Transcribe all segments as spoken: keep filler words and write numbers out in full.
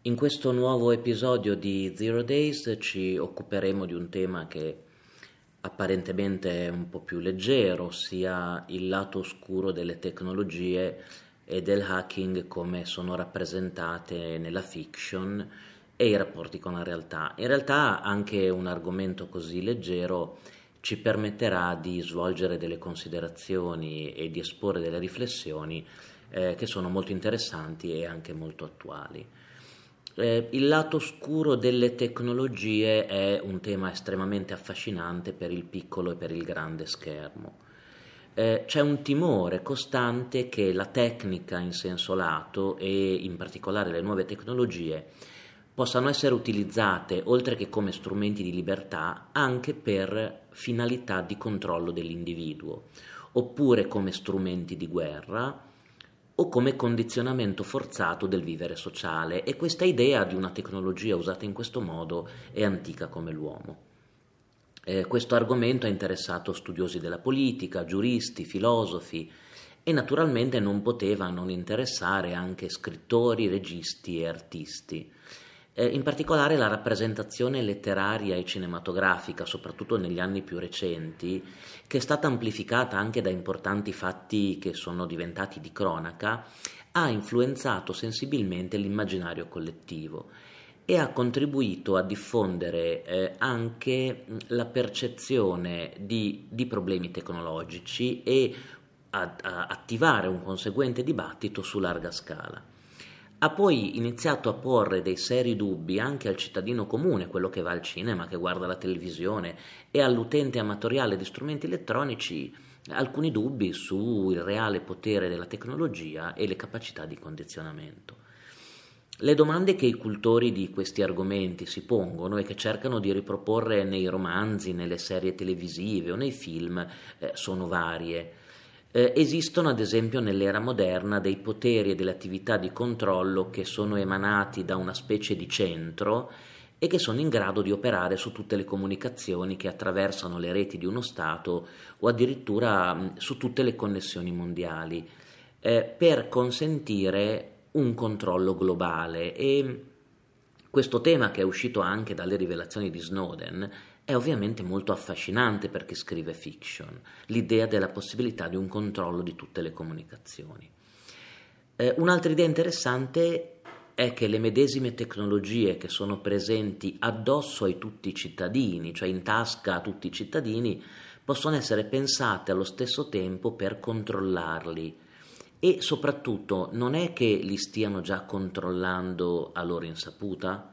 In questo nuovo episodio di Zero Days ci occuperemo di un tema che apparentemente è un po' più leggero, ossia il lato oscuro delle tecnologie e del hacking come sono rappresentate nella fiction e i rapporti con la realtà. In realtà anche un argomento così leggero ci permetterà di svolgere delle considerazioni e di esporre delle riflessioni eh, che sono molto interessanti e anche molto attuali. Eh, il lato oscuro delle tecnologie è un tema estremamente affascinante per il piccolo e per il grande schermo. Eh, c'è un timore costante che la tecnica in senso lato e in particolare le nuove tecnologie possano essere utilizzate, oltre che come strumenti di libertà, anche per finalità di controllo dell'individuo, oppure come strumenti di guerra o come condizionamento forzato del vivere sociale, e questa idea di una tecnologia usata in questo modo è antica come l'uomo. Eh, questo argomento ha interessato studiosi della politica, giuristi, filosofi e naturalmente non poteva non interessare anche scrittori, registi e artisti. Eh, in particolare la rappresentazione letteraria e cinematografica, soprattutto negli anni più recenti, che è stata amplificata anche da importanti fatti che sono diventati di cronaca, ha influenzato sensibilmente l'immaginario collettivo e ha contribuito a diffondere eh, anche la percezione di, di problemi tecnologici e a, a attivare un conseguente dibattito su larga scala. Ha poi iniziato a porre dei seri dubbi anche al cittadino comune, quello che va al cinema, che guarda la televisione, e all'utente amatoriale di strumenti elettronici, alcuni dubbi sul reale potere della tecnologia e le capacità di condizionamento. Le domande che i cultori di questi argomenti si pongono e che cercano di riproporre nei romanzi, nelle serie televisive o nei film eh, sono varie. Eh, esistono ad esempio nell'era moderna dei poteri e delle attività di controllo che sono emanati da una specie di centro e che sono in grado di operare su tutte le comunicazioni che attraversano le reti di uno Stato o addirittura mh, su tutte le connessioni mondiali, eh, per consentire un controllo globale. E questo tema, che è uscito anche dalle rivelazioni di Snowden, è ovviamente molto affascinante per chi scrive fiction, l'idea della possibilità di un controllo di tutte le comunicazioni. Eh, un'altra idea interessante è che le medesime tecnologie che sono presenti addosso ai tutti i cittadini, cioè in tasca a tutti i cittadini, possono essere pensate allo stesso tempo per controllarli, e soprattutto non è che li stiano già controllando a loro insaputa?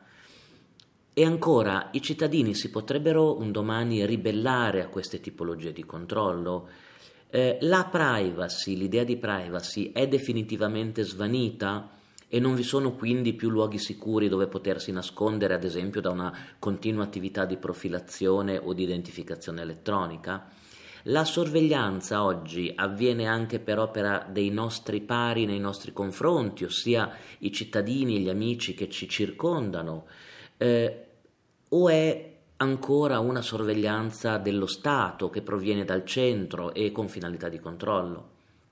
E ancora, i cittadini si potrebbero un domani ribellare a queste tipologie di controllo? Eh, la privacy, l'idea di privacy è definitivamente svanita e non vi sono quindi più luoghi sicuri dove potersi nascondere, ad esempio, da una continua attività di profilazione o di identificazione elettronica? La sorveglianza oggi avviene anche per opera dei nostri pari nei nostri confronti, ossia i cittadini e gli amici che ci circondano, eh, o è ancora una sorveglianza dello Stato che proviene dal centro e con finalità di controllo?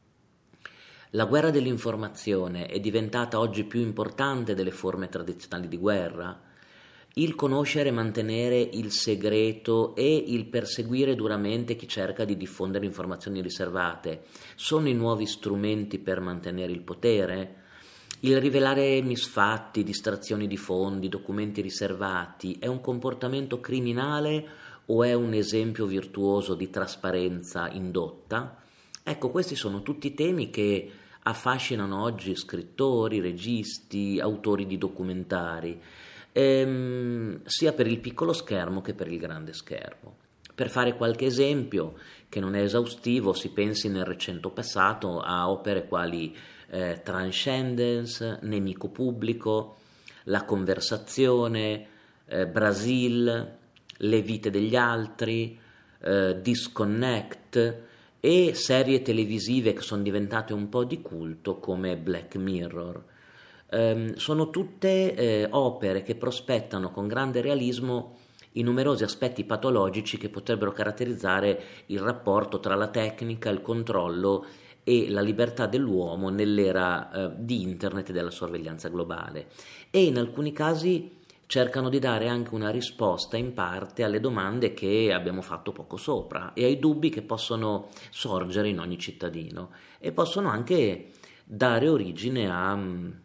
La guerra dell'informazione è diventata oggi più importante delle forme tradizionali di guerra? Il conoscere e mantenere il segreto e il perseguire duramente chi cerca di diffondere informazioni riservate sono i nuovi strumenti per mantenere il potere? Il rivelare misfatti, distrazioni di fondi, documenti riservati è un comportamento criminale o è un esempio virtuoso di trasparenza indotta? Ecco, questi sono tutti temi che affascinano oggi scrittori, registi, autori di documentari, ehm, sia per il piccolo schermo che per il grande schermo. Per fare qualche esempio, che non è esaustivo, si pensi nel recente passato a opere quali eh, Transcendence, Nemico pubblico, La conversazione, eh, Brasil, Le vite degli altri, eh, Disconnect, e serie televisive che sono diventate un po' di culto come Black Mirror. Eh, sono tutte eh, opere che prospettano con grande realismo i numerosi aspetti patologici che potrebbero caratterizzare il rapporto tra la tecnica, il controllo e la libertà dell'uomo nell'era eh, di internet e della sorveglianza globale, e in alcuni casi cercano di dare anche una risposta in parte alle domande che abbiamo fatto poco sopra e ai dubbi che possono sorgere in ogni cittadino, e possono anche dare origine a,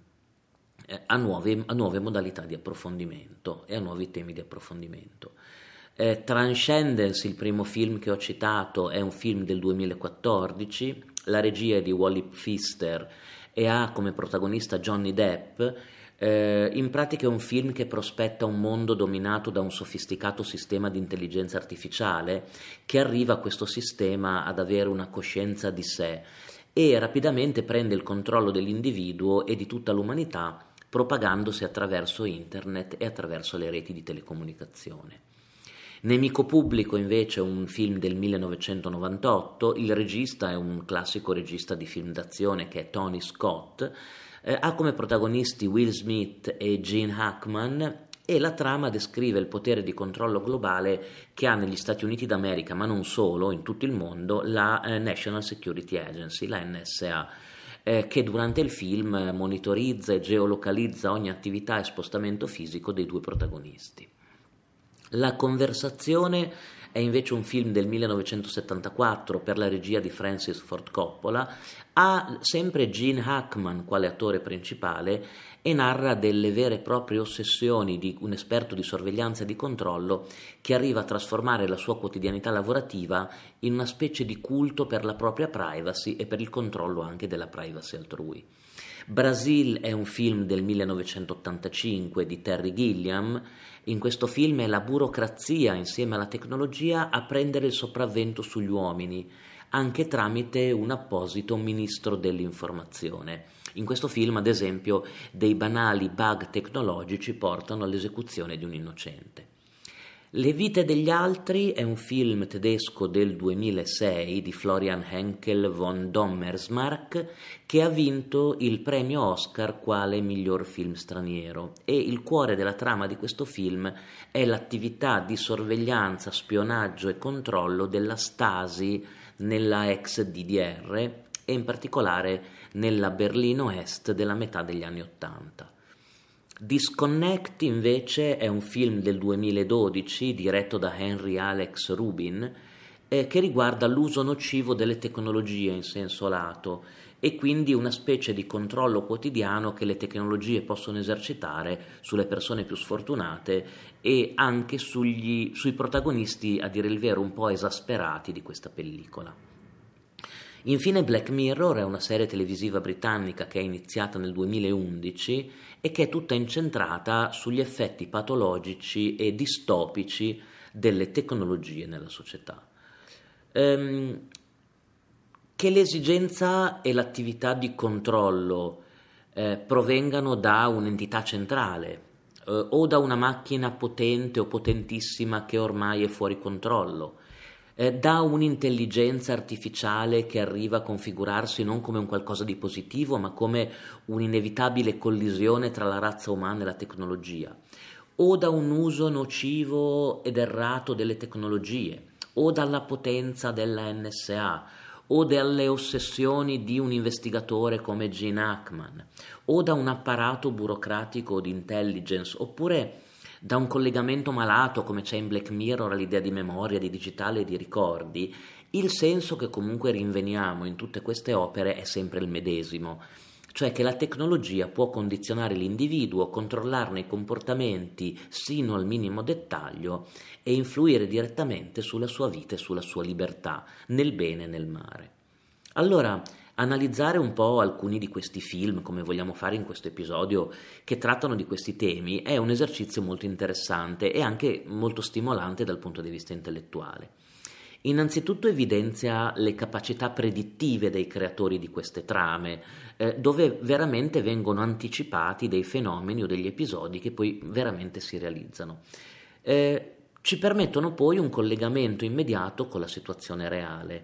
a, nuove, a nuove modalità di approfondimento e a nuovi temi di approfondimento. Eh, Transcendence, il primo film che ho citato, è un film del duemilaquattordici, la regia è di Wally Pfister e ha come protagonista Johnny Depp. Eh, in pratica è un film che prospetta un mondo dominato da un sofisticato sistema di intelligenza artificiale che arriva a questo sistema ad avere una coscienza di sé e rapidamente prende il controllo dell'individuo e di tutta l'umanità, propagandosi attraverso internet e attraverso le reti di telecomunicazione. Nemico pubblico invece è un film del millenovecentonovantotto, il regista è un classico regista di film d'azione che è Tony Scott, eh, ha come protagonisti Will Smith e Gene Hackman, e la trama descrive il potere di controllo globale che ha negli Stati Uniti d'America, ma non solo, in tutto il mondo, la eh, National Security Agency, la N S A, eh, che durante il film monitorizza e geolocalizza ogni attività e spostamento fisico dei due protagonisti. La Conversazione è invece un film del millenovecentosettantaquattro per la regia di Francis Ford Coppola, ha sempre Gene Hackman quale attore principale e narra delle vere e proprie ossessioni di un esperto di sorveglianza e di controllo che arriva a trasformare la sua quotidianità lavorativa in una specie di culto per la propria privacy e per il controllo anche della privacy altrui. Brasil è un film del millenovecentottantacinque di Terry Gilliam. In questo film è la burocrazia insieme alla tecnologia a prendere il sopravvento sugli uomini, anche tramite un apposito ministro dell'informazione. In questo film, ad esempio, dei banali bug tecnologici portano all'esecuzione di un innocente. Le vite degli altri è un film tedesco del duemilasei di Florian Henkel von Dommersmarck che ha vinto il premio Oscar quale miglior film straniero, e il cuore della trama di questo film è l'attività di sorveglianza, spionaggio e controllo della Stasi nella ex D D R e in particolare nella Berlino Est della metà degli anni Ottanta. Disconnect invece è un film del duemiladodici diretto da Henry Alex Rubin eh, che riguarda l'uso nocivo delle tecnologie in senso lato e quindi una specie di controllo quotidiano che le tecnologie possono esercitare sulle persone più sfortunate e anche sugli, sui protagonisti, a dire il vero, un po' esasperati di questa pellicola. Infine Black Mirror è una serie televisiva britannica che è iniziata nel duemilaundici e che è tutta incentrata sugli effetti patologici e distopici delle tecnologie nella società. Ehm, che l'esigenza e l'attività di controllo eh, provengano da un'entità centrale eh, o da una macchina potente o potentissima che ormai è fuori controllo, eh, da un'intelligenza artificiale che arriva a configurarsi non come un qualcosa di positivo, ma come un'inevitabile collisione tra la razza umana e la tecnologia, o da un uso nocivo ed errato delle tecnologie, o dalla potenza della N S A, o dalle ossessioni di un investigatore come Gene Hackman, o da un apparato burocratico di intelligence, oppure da un collegamento malato come c'è in Black Mirror all'idea di memoria, di digitale e di ricordi, il senso che comunque rinveniamo in tutte queste opere è sempre il medesimo, cioè che la tecnologia può condizionare l'individuo, controllarne i comportamenti sino al minimo dettaglio e influire direttamente sulla sua vita e sulla sua libertà, nel bene e nel male. Allora, analizzare un po' alcuni di questi film, come vogliamo fare in questo episodio, che trattano di questi temi, è un esercizio molto interessante e anche molto stimolante dal punto di vista intellettuale. Innanzitutto evidenzia le capacità predittive dei creatori di queste trame, eh, dove veramente vengono anticipati dei fenomeni o degli episodi che poi veramente si realizzano. Eh, ci permettono poi un collegamento immediato con la situazione reale.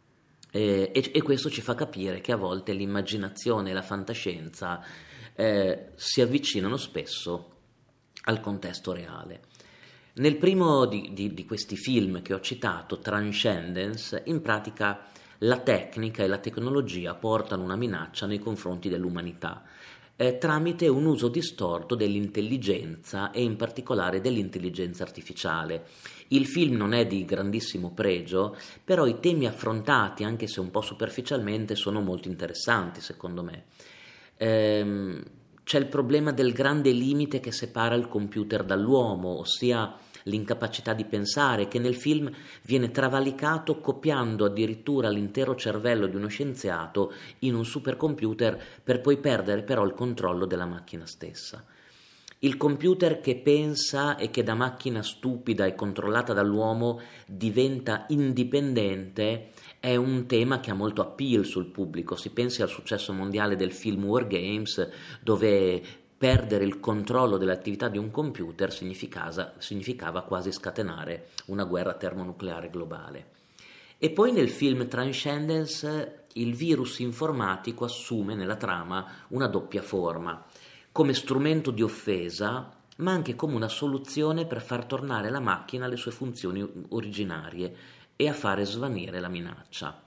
Eh, e, e questo ci fa capire che a volte l'immaginazione e la fantascienza eh, si avvicinano spesso al contesto reale. Nel primo di, di, di questi film che ho citato, Transcendence, in pratica la tecnica e la tecnologia portano una minaccia nei confronti dell'umanità, eh, tramite un uso distorto dell'intelligenza e in particolare dell'intelligenza artificiale. Il film non è di grandissimo pregio, però i temi affrontati, anche se un po' superficialmente, sono molto interessanti secondo me. Ehm, c'è il problema del grande limite che separa il computer dall'uomo, ossia l'incapacità di pensare, che nel film viene travalicato copiando addirittura l'intero cervello di uno scienziato in un supercomputer per poi perdere però il controllo della macchina stessa. Il computer che pensa e che da macchina stupida e controllata dall'uomo diventa indipendente è un tema che ha molto appeal sul pubblico. Si pensi al successo mondiale del film War Games, dove perdere il controllo dell'attività di un computer significava, significava quasi scatenare una guerra termonucleare globale. E poi nel film Transcendence il virus informatico assume nella trama una doppia forma, come strumento di offesa, ma anche come una soluzione per far tornare la macchina alle sue funzioni originarie e a fare svanire la minaccia.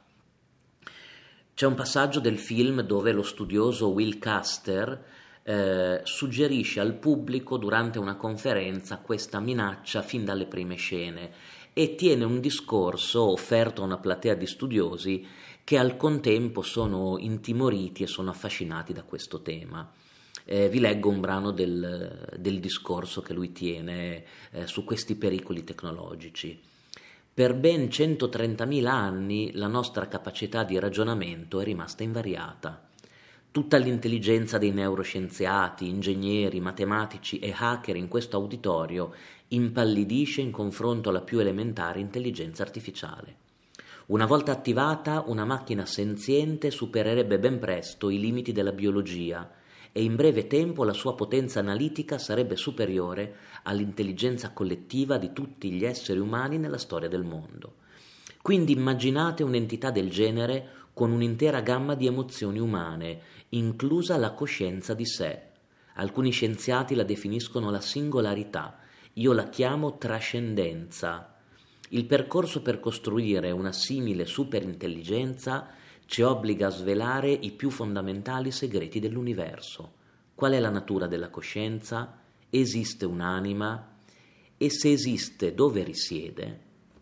C'è un passaggio del film dove lo studioso Will Caster eh, suggerisce al pubblico durante una conferenza questa minaccia fin dalle prime scene e tiene un discorso offerto a una platea di studiosi che al contempo sono intimoriti e sono affascinati da questo tema. Eh, vi leggo un brano del, del discorso che lui tiene eh, su questi pericoli tecnologici. Per ben centotrentamila anni la nostra capacità di ragionamento è rimasta invariata. Tutta l'intelligenza dei neuroscienziati, ingegneri, matematici e hacker in questo auditorio impallidisce in confronto alla più elementare intelligenza artificiale. Una volta attivata, una macchina senziente supererebbe ben presto i limiti della biologia e in breve tempo la sua potenza analitica sarebbe superiore all'intelligenza collettiva di tutti gli esseri umani nella storia del mondo. Quindi immaginate un'entità del genere con un'intera gamma di emozioni umane, inclusa la coscienza di sé. Alcuni scienziati la definiscono la singolarità, io la chiamo trascendenza. Il percorso per costruire una simile superintelligenza ci obbliga a svelare i più fondamentali segreti dell'universo. Qual è la natura della coscienza? Esiste un'anima? E se esiste, dove risiede?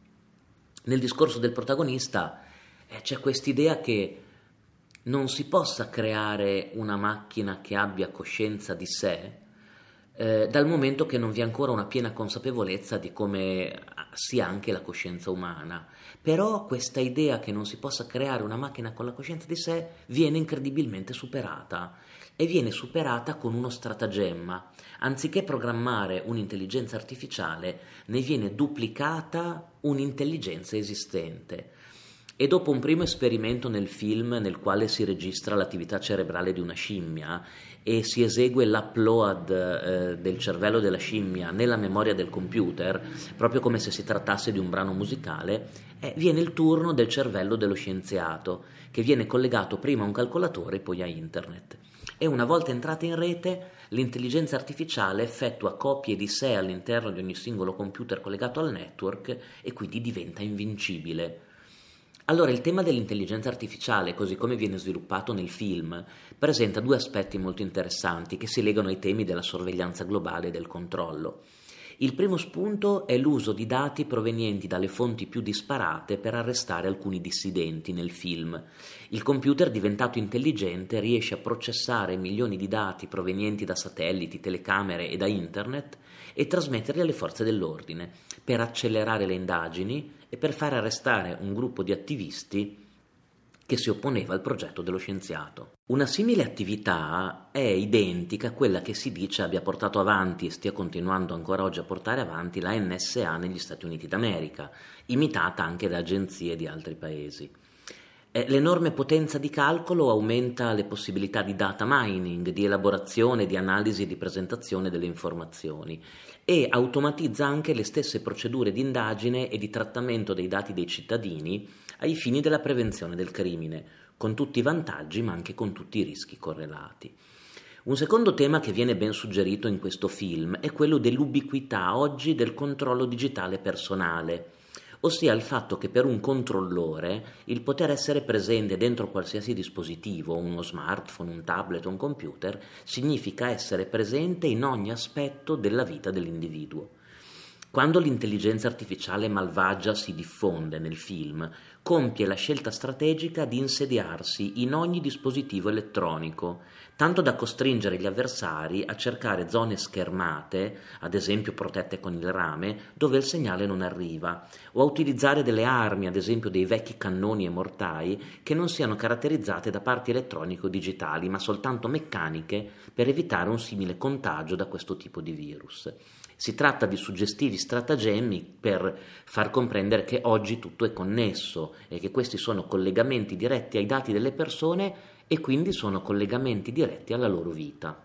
Nel discorso del protagonista eh, c'è quest'idea che non si possa creare una macchina che abbia coscienza di sé, eh, dal momento che non vi è ancora una piena consapevolezza di come sia anche la coscienza umana. Però questa idea che non si possa creare una macchina con la coscienza di sé viene incredibilmente superata, e viene superata con uno stratagemma. Anziché programmare un'intelligenza artificiale, ne viene duplicata un'intelligenza esistente. E dopo un primo esperimento nel film nel quale si registra l'attività cerebrale di una scimmia e si esegue l'upload eh, del cervello della scimmia nella memoria del computer, proprio come se si trattasse di un brano musicale, eh, viene il turno del cervello dello scienziato, che viene collegato prima a un calcolatore e poi a internet. E una volta entrata in rete, l'intelligenza artificiale effettua copie di sé all'interno di ogni singolo computer collegato al network e quindi diventa invincibile. Allora, il tema dell'intelligenza artificiale, così come viene sviluppato nel film, presenta due aspetti molto interessanti che si legano ai temi della sorveglianza globale e del controllo. Il primo spunto è l'uso di dati provenienti dalle fonti più disparate per arrestare alcuni dissidenti nel film. Il computer, diventato intelligente, riesce a processare milioni di dati provenienti da satelliti, telecamere e da internet e trasmetterli alle forze dell'ordine per accelerare le indagini e per far arrestare un gruppo di attivisti che si opponeva al progetto dello scienziato. Una simile attività è identica a quella che si dice abbia portato avanti e stia continuando ancora oggi a portare avanti la N S A negli Stati Uniti d'America, imitata anche da agenzie di altri paesi. Eh, l'enorme potenza di calcolo aumenta le possibilità di data mining, di elaborazione, di analisi e di presentazione delle informazioni e automatizza anche le stesse procedure di indagine e di trattamento dei dati dei cittadini ai fini della prevenzione del crimine, con tutti i vantaggi ma anche con tutti i rischi correlati. Un secondo tema che viene ben suggerito in questo film è quello dell'ubiquità oggi del controllo digitale personale, ossia il fatto che per un controllore il poter essere presente dentro qualsiasi dispositivo, uno smartphone, un tablet, un computer, significa essere presente in ogni aspetto della vita dell'individuo. Quando l'intelligenza artificiale malvagia si diffonde nel film, compie la scelta strategica di insediarsi in ogni dispositivo elettronico, tanto da costringere gli avversari a cercare zone schermate, ad esempio protette con il rame, dove il segnale non arriva, o a utilizzare delle armi, ad esempio dei vecchi cannoni e mortai, che non siano caratterizzate da parti elettroniche o digitali, ma soltanto meccaniche, per evitare un simile contagio da questo tipo di virus. Si tratta di suggestivi stratagemmi per far comprendere che oggi tutto è connesso e che questi sono collegamenti diretti ai dati delle persone e quindi sono collegamenti diretti alla loro vita.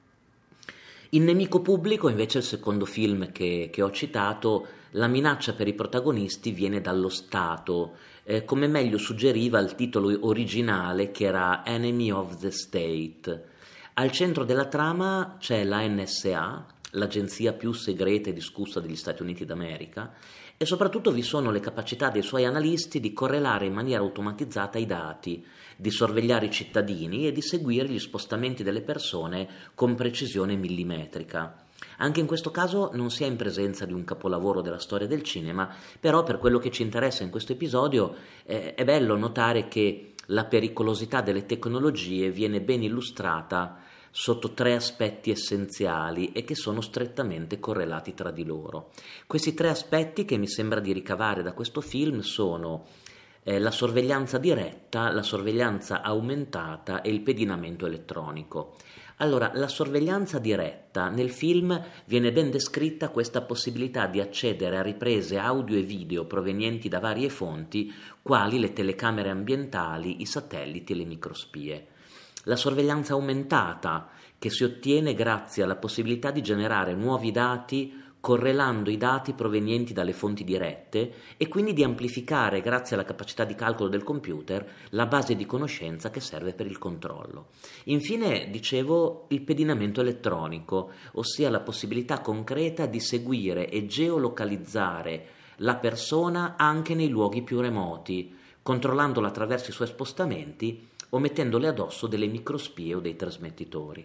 In Nemico Pubblico, invece, il secondo film che, che ho citato, la minaccia per i protagonisti viene dallo Stato, eh, come meglio suggeriva il titolo originale, che era Enemy of the State. Al centro della trama c'è la N S A, l'agenzia più segreta e discussa degli Stati Uniti d'America, e soprattutto vi sono le capacità dei suoi analisti di correlare in maniera automatizzata i dati, di sorvegliare i cittadini e di seguire gli spostamenti delle persone con precisione millimetrica. Anche in questo caso non si è in presenza di un capolavoro della storia del cinema, però per quello che ci interessa in questo episodio eh, è bello notare che la pericolosità delle tecnologie viene ben illustrata sotto tre aspetti essenziali e che sono strettamente correlati tra di loro. Questi tre aspetti che mi sembra di ricavare da questo film sono eh, la sorveglianza diretta, la sorveglianza aumentata e il pedinamento elettronico. Allora, la sorveglianza diretta, nel film viene ben descritta questa possibilità di accedere a riprese audio e video provenienti da varie fonti, quali le telecamere ambientali, i satelliti e le microspie. La sorveglianza aumentata, che si ottiene grazie alla possibilità di generare nuovi dati correlando i dati provenienti dalle fonti dirette e quindi di amplificare, grazie alla capacità di calcolo del computer, la base di conoscenza che serve per il controllo. Infine, dicevo, il pedinamento elettronico, ossia la possibilità concreta di seguire e geolocalizzare la persona anche nei luoghi più remoti, controllandola attraverso i suoi spostamenti o mettendole addosso delle microspie o dei trasmettitori.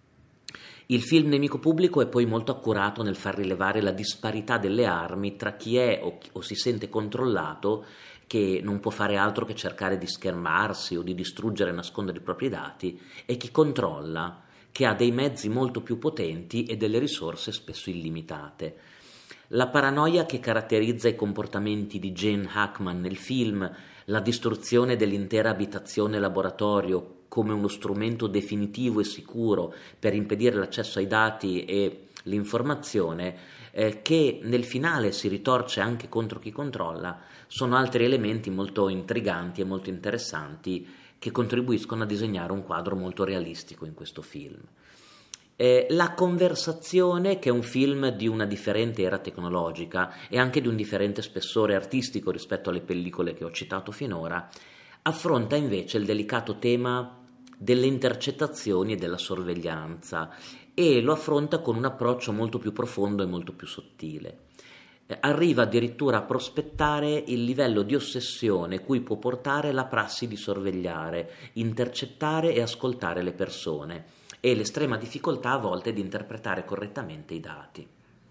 Il film Nemico Pubblico è poi molto accurato nel far rilevare la disparità delle armi tra chi è o, o si sente controllato, che non può fare altro che cercare di schermarsi o di distruggere e nascondere i propri dati, e chi controlla, che ha dei mezzi molto più potenti e delle risorse spesso illimitate. La paranoia che caratterizza i comportamenti di Gene Hackman nel film, la distruzione dell'intera abitazione laboratorio come uno strumento definitivo e sicuro per impedire l'accesso ai dati e l'informazione, eh, che nel finale si ritorce anche contro chi controlla, sono altri elementi molto intriganti e molto interessanti che contribuiscono a disegnare un quadro molto realistico in questo film. Eh, La Conversazione, che è un film di una differente era tecnologica e anche di un differente spessore artistico rispetto alle pellicole che ho citato finora, affronta invece il delicato tema delle intercettazioni e della sorveglianza, e lo affronta con un approccio molto più profondo e molto più sottile. Eh, arriva addirittura a prospettare il livello di ossessione cui può portare la prassi di sorvegliare, intercettare e ascoltare le persone, e l'estrema difficoltà a volte di interpretare correttamente i dati.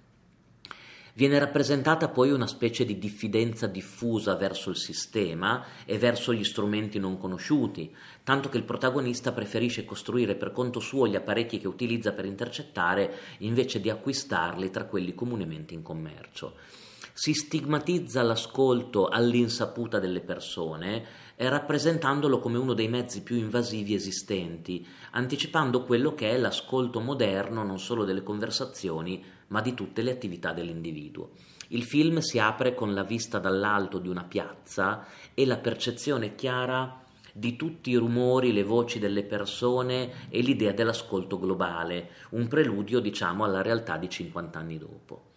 Viene rappresentata poi una specie di diffidenza diffusa verso il sistema e verso gli strumenti non conosciuti, tanto che il protagonista preferisce costruire per conto suo gli apparecchi che utilizza per intercettare invece di acquistarli tra quelli comunemente in commercio. Si stigmatizza l'ascolto all'insaputa delle persone, eh, rappresentandolo come uno dei mezzi più invasivi esistenti, anticipando quello che è l'ascolto moderno non solo delle conversazioni, ma di tutte le attività dell'individuo. Il film si apre con la vista dall'alto di una piazza e la percezione chiara di tutti i rumori, le voci delle persone e l'idea dell'ascolto globale, un preludio, diciamo, alla realtà di cinquanta anni dopo.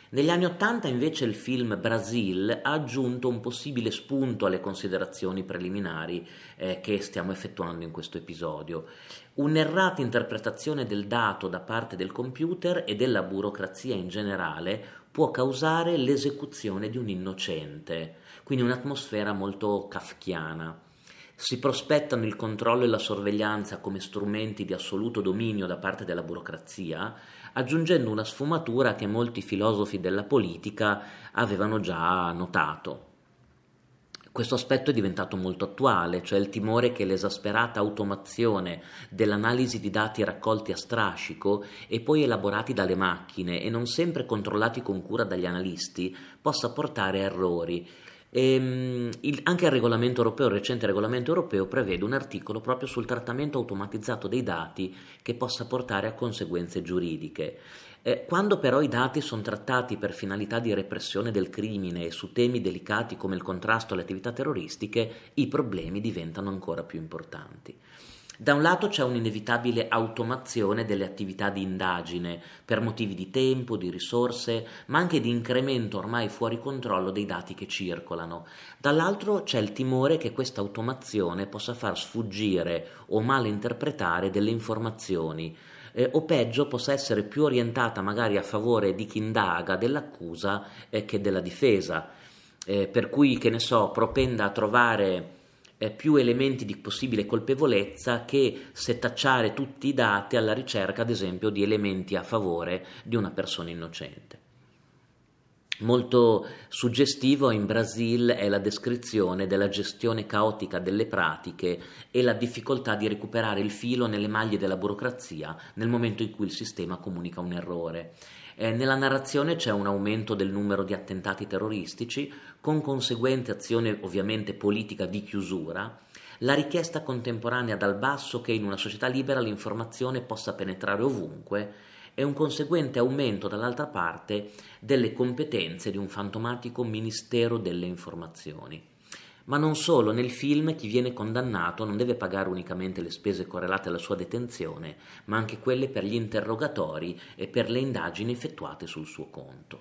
Negli anni Ottanta invece il film Brasil ha aggiunto un possibile spunto alle considerazioni preliminari eh, che stiamo effettuando in questo episodio. Un'errata interpretazione del dato da parte del computer e della burocrazia in generale può causare l'esecuzione di un innocente, quindi un'atmosfera molto kafkiana. Si prospettano il controllo e la sorveglianza come strumenti di assoluto dominio da parte della burocrazia, aggiungendo una sfumatura che molti filosofi della politica avevano già notato. Questo aspetto è diventato molto attuale, cioè il timore che l'esasperata automazione dell'analisi di dati raccolti a strascico e poi elaborati dalle macchine e non sempre controllati con cura dagli analisti possa portare a errori. E, il, anche il regolamento europeo, il recente regolamento europeo prevede un articolo proprio sul trattamento automatizzato dei dati che possa portare a conseguenze giuridiche. Eh, quando però i dati sono trattati per finalità di repressione del crimine e su temi delicati come il contrasto alle attività terroristiche, i problemi diventano ancora più importanti. Da un lato c'è un'inevitabile automazione delle attività di indagine per motivi di tempo, di risorse, ma anche di incremento ormai fuori controllo dei dati che circolano. Dall'altro c'è il timore che questa automazione possa far sfuggire o malinterpretare delle informazioni, eh, o peggio possa essere più orientata magari a favore di chi indaga, dell'accusa, eh, che della difesa, eh, per cui, che ne so, propenda a trovare Eh, più elementi di possibile colpevolezza che setacciare tutti i dati alla ricerca, ad esempio, di elementi a favore di una persona innocente. Molto suggestivo in Brasil è la descrizione della gestione caotica delle pratiche e la difficoltà di recuperare il filo nelle maglie della burocrazia nel momento in cui il sistema comunica un errore. Eh, nella narrazione c'è un aumento del numero di attentati terroristici, con conseguente azione ovviamente politica di chiusura, la richiesta contemporanea dal basso che in una società libera l'informazione possa penetrare ovunque e un conseguente aumento dall'altra parte delle competenze di un fantomatico Ministero delle Informazioni. Ma non solo, nel film chi viene condannato non deve pagare unicamente le spese correlate alla sua detenzione, ma anche quelle per gli interrogatori e per le indagini effettuate sul suo conto.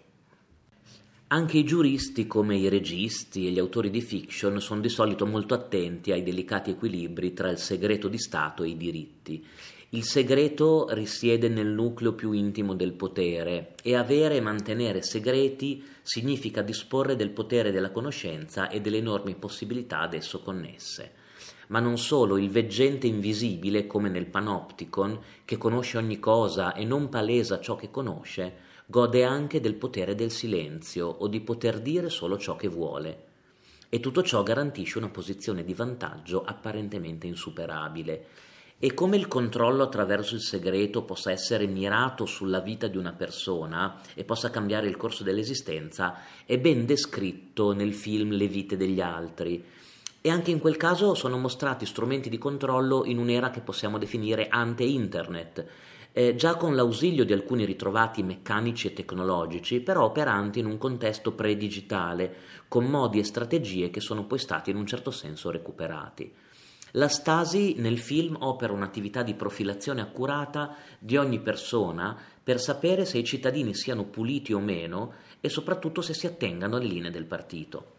Anche i giuristi, come i registi e gli autori di fiction, sono di solito molto attenti ai delicati equilibri tra il segreto di Stato e i diritti. Il segreto risiede nel nucleo più intimo del potere e avere e mantenere segreti significa disporre del potere della conoscenza e delle enormi possibilità ad esso connesse. Ma non solo, il veggente invisibile, come nel Panopticon, che conosce ogni cosa e non palesa ciò che conosce, gode anche del potere del silenzio o di poter dire solo ciò che vuole. E tutto ciò garantisce una posizione di vantaggio apparentemente insuperabile. E come il controllo attraverso il segreto possa essere mirato sulla vita di una persona e possa cambiare il corso dell'esistenza è ben descritto nel film Le vite degli altri. E anche in quel caso sono mostrati strumenti di controllo in un'era che possiamo definire ante-internet, eh, già con l'ausilio di alcuni ritrovati meccanici e tecnologici, però operanti in un contesto pre-digitale, con modi e strategie che sono poi stati in un certo senso recuperati. La Stasi nel film opera un'attività di profilazione accurata di ogni persona per sapere se i cittadini siano puliti o meno e soprattutto se si attengano alle linee del partito.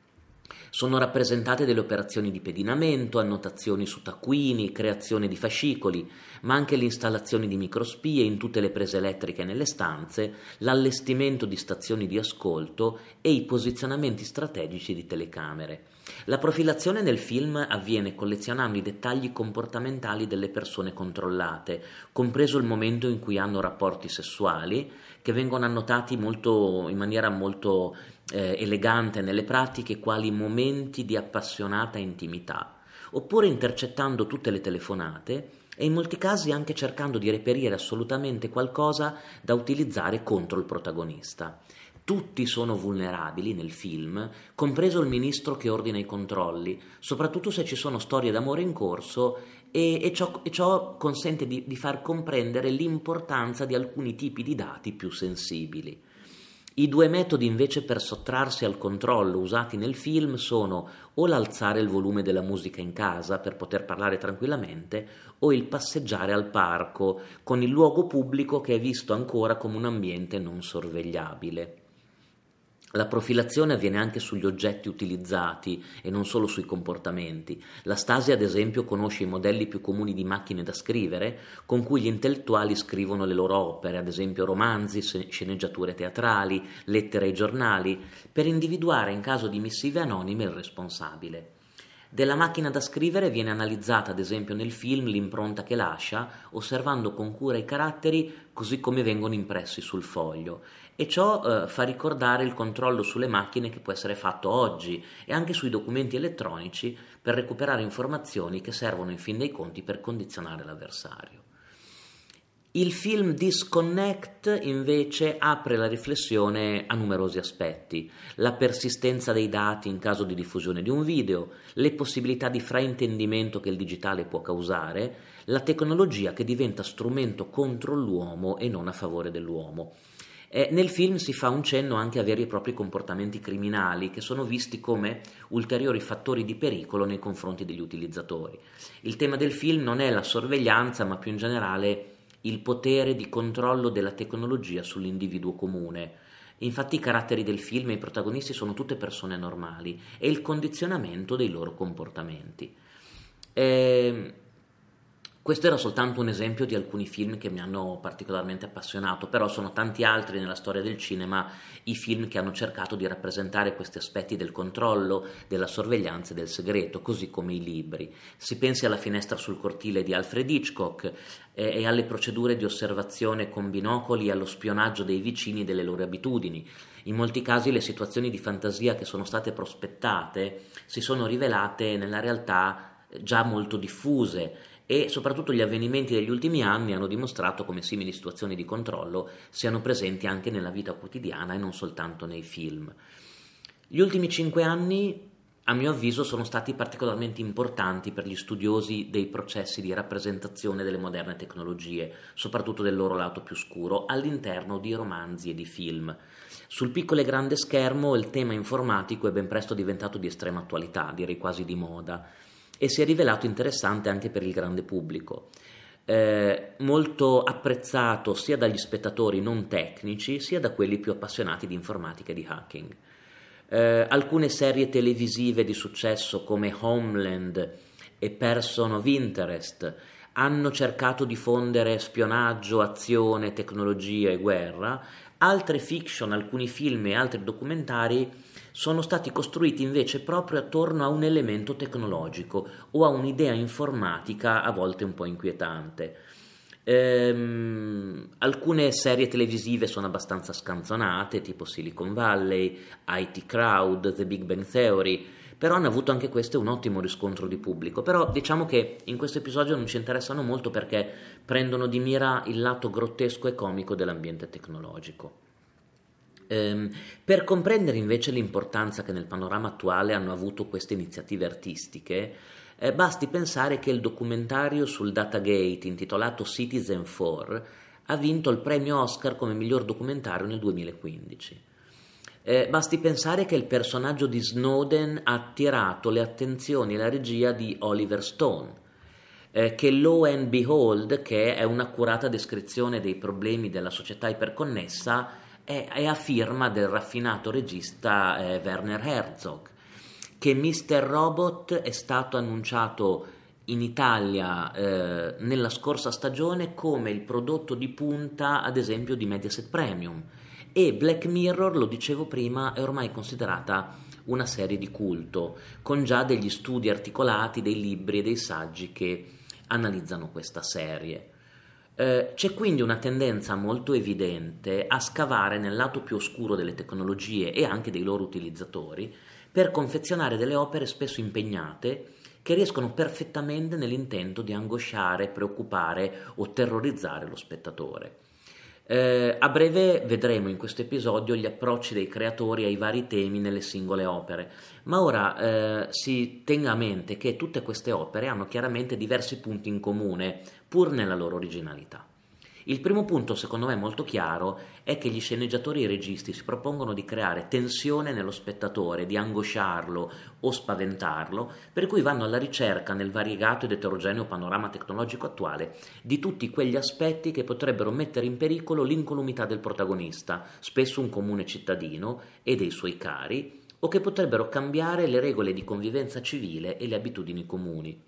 Sono rappresentate delle operazioni di pedinamento, annotazioni su taccuini, creazione di fascicoli, ma anche l'installazione di microspie in tutte le prese elettriche nelle stanze, l'allestimento di stazioni di ascolto e i posizionamenti strategici di telecamere. La profilazione nel film avviene collezionando i dettagli comportamentali delle persone controllate, compreso il momento in cui hanno rapporti sessuali, che vengono annotati molto, in maniera molto eh, elegante nelle pratiche quali momenti di appassionata intimità, oppure intercettando tutte le telefonate e in molti casi anche cercando di reperire assolutamente qualcosa da utilizzare contro il protagonista. Tutti sono vulnerabili nel film, compreso il ministro che ordina i controlli, soprattutto se ci sono storie d'amore in corso e, e, ciò, e ciò consente di, di far comprendere l'importanza di alcuni tipi di dati più sensibili. I due metodi invece per sottrarsi al controllo usati nel film sono o l'alzare il volume della musica in casa per poter parlare tranquillamente o il passeggiare al parco con il luogo pubblico che è visto ancora come un ambiente non sorvegliabile. La profilazione avviene anche sugli oggetti utilizzati e non solo sui comportamenti. La Stasi, ad esempio, conosce i modelli più comuni di macchine da scrivere con cui gli intellettuali scrivono le loro opere, ad esempio romanzi, sceneggiature teatrali, lettere ai giornali, per individuare in caso di missive anonime il responsabile. Della macchina da scrivere viene analizzata, ad esempio, nel film l'impronta che lascia, osservando con cura i caratteri così come vengono impressi sul foglio. E ciò eh, fa ricordare il controllo sulle macchine che può essere fatto oggi e anche sui documenti elettronici per recuperare informazioni che servono in fin dei conti per condizionare l'avversario. Il film Disconnect invece apre la riflessione a numerosi aspetti: la persistenza dei dati in caso di diffusione di un video, le possibilità di fraintendimento che il digitale può causare, la tecnologia che diventa strumento contro l'uomo e non a favore dell'uomo. Eh, nel film si fa un cenno anche a veri e propri comportamenti criminali che sono visti come ulteriori fattori di pericolo nei confronti degli utilizzatori. Il tema del film non è la sorveglianza, ma più in generale il potere di controllo della tecnologia sull'individuo comune. Infatti i caratteri del film e i protagonisti sono tutte persone normali e il condizionamento dei loro comportamenti. E questo era soltanto un esempio di alcuni film che mi hanno particolarmente appassionato, però sono tanti altri nella storia del cinema i film che hanno cercato di rappresentare questi aspetti del controllo, della sorveglianza e del segreto, così come i libri. Si pensi alla Finestra sul cortile di Alfred Hitchcock eh, e alle procedure di osservazione con binocoli e allo spionaggio dei vicini e delle loro abitudini. In molti casi le situazioni di fantasia che sono state prospettate si sono rivelate nella realtà già molto diffuse, e soprattutto gli avvenimenti degli ultimi anni hanno dimostrato come simili situazioni di controllo siano presenti anche nella vita quotidiana e non soltanto nei film. Gli ultimi cinque anni, a mio avviso, sono stati particolarmente importanti per gli studiosi dei processi di rappresentazione delle moderne tecnologie, soprattutto del loro lato più scuro, all'interno di romanzi e di film. Sul piccolo e grande schermo il tema informatico è ben presto diventato di estrema attualità, direi quasi di moda, e si è rivelato interessante anche per il grande pubblico, eh, molto apprezzato sia dagli spettatori non tecnici sia da quelli più appassionati di informatica e di hacking. Eh, alcune serie televisive di successo come Homeland e Person of Interest hanno cercato di fondere spionaggio, azione, tecnologia e guerra. Altre fiction, alcuni film e altri documentari sono stati costruiti invece proprio attorno a un elemento tecnologico o a un'idea informatica a volte un po' inquietante. Ehm, alcune serie televisive sono abbastanza scanzonate, tipo Silicon Valley, I T Crowd, The Big Bang Theory, però hanno avuto anche queste un ottimo riscontro di pubblico. Però diciamo che in questo episodio non ci interessano molto perché prendono di mira il lato grottesco e comico dell'ambiente tecnologico. Ehm, per comprendere invece l'importanza che nel panorama attuale hanno avuto queste iniziative artistiche, eh, basti pensare che il documentario sul Datagate intitolato Citizen four ha vinto il premio Oscar come miglior documentario nel duemilaquindici. Eh, basti pensare che il personaggio di Snowden ha attirato le attenzioni e la regia di Oliver Stone, eh, che Lo and Behold, che è un'accurata descrizione dei problemi della società iperconnessa, è, è a firma del raffinato regista eh, Werner Herzog, che mister Robot è stato annunciato in Italia eh, nella scorsa stagione come il prodotto di punta, ad esempio, di Mediaset Premium, e Black Mirror, lo dicevo prima, è ormai considerata una serie di culto, con già degli studi articolati, dei libri e dei saggi che analizzano questa serie. Eh, c'è quindi una tendenza molto evidente a scavare nel lato più oscuro delle tecnologie e anche dei loro utilizzatori per confezionare delle opere spesso impegnate che riescono perfettamente nell'intento di angosciare, preoccupare o terrorizzare lo spettatore. Eh, a breve vedremo in questo episodio gli approcci dei creatori ai vari temi nelle singole opere, ma ora eh, si tenga a mente che tutte queste opere hanno chiaramente diversi punti in comune, pur nella loro originalità. Il primo punto, secondo me molto chiaro, è che gli sceneggiatori e i registi si propongono di creare tensione nello spettatore, di angosciarlo o spaventarlo, per cui vanno alla ricerca nel variegato ed eterogeneo panorama tecnologico attuale di tutti quegli aspetti che potrebbero mettere in pericolo l'incolumità del protagonista, spesso un comune cittadino, e dei suoi cari, o che potrebbero cambiare le regole di convivenza civile e le abitudini comuni.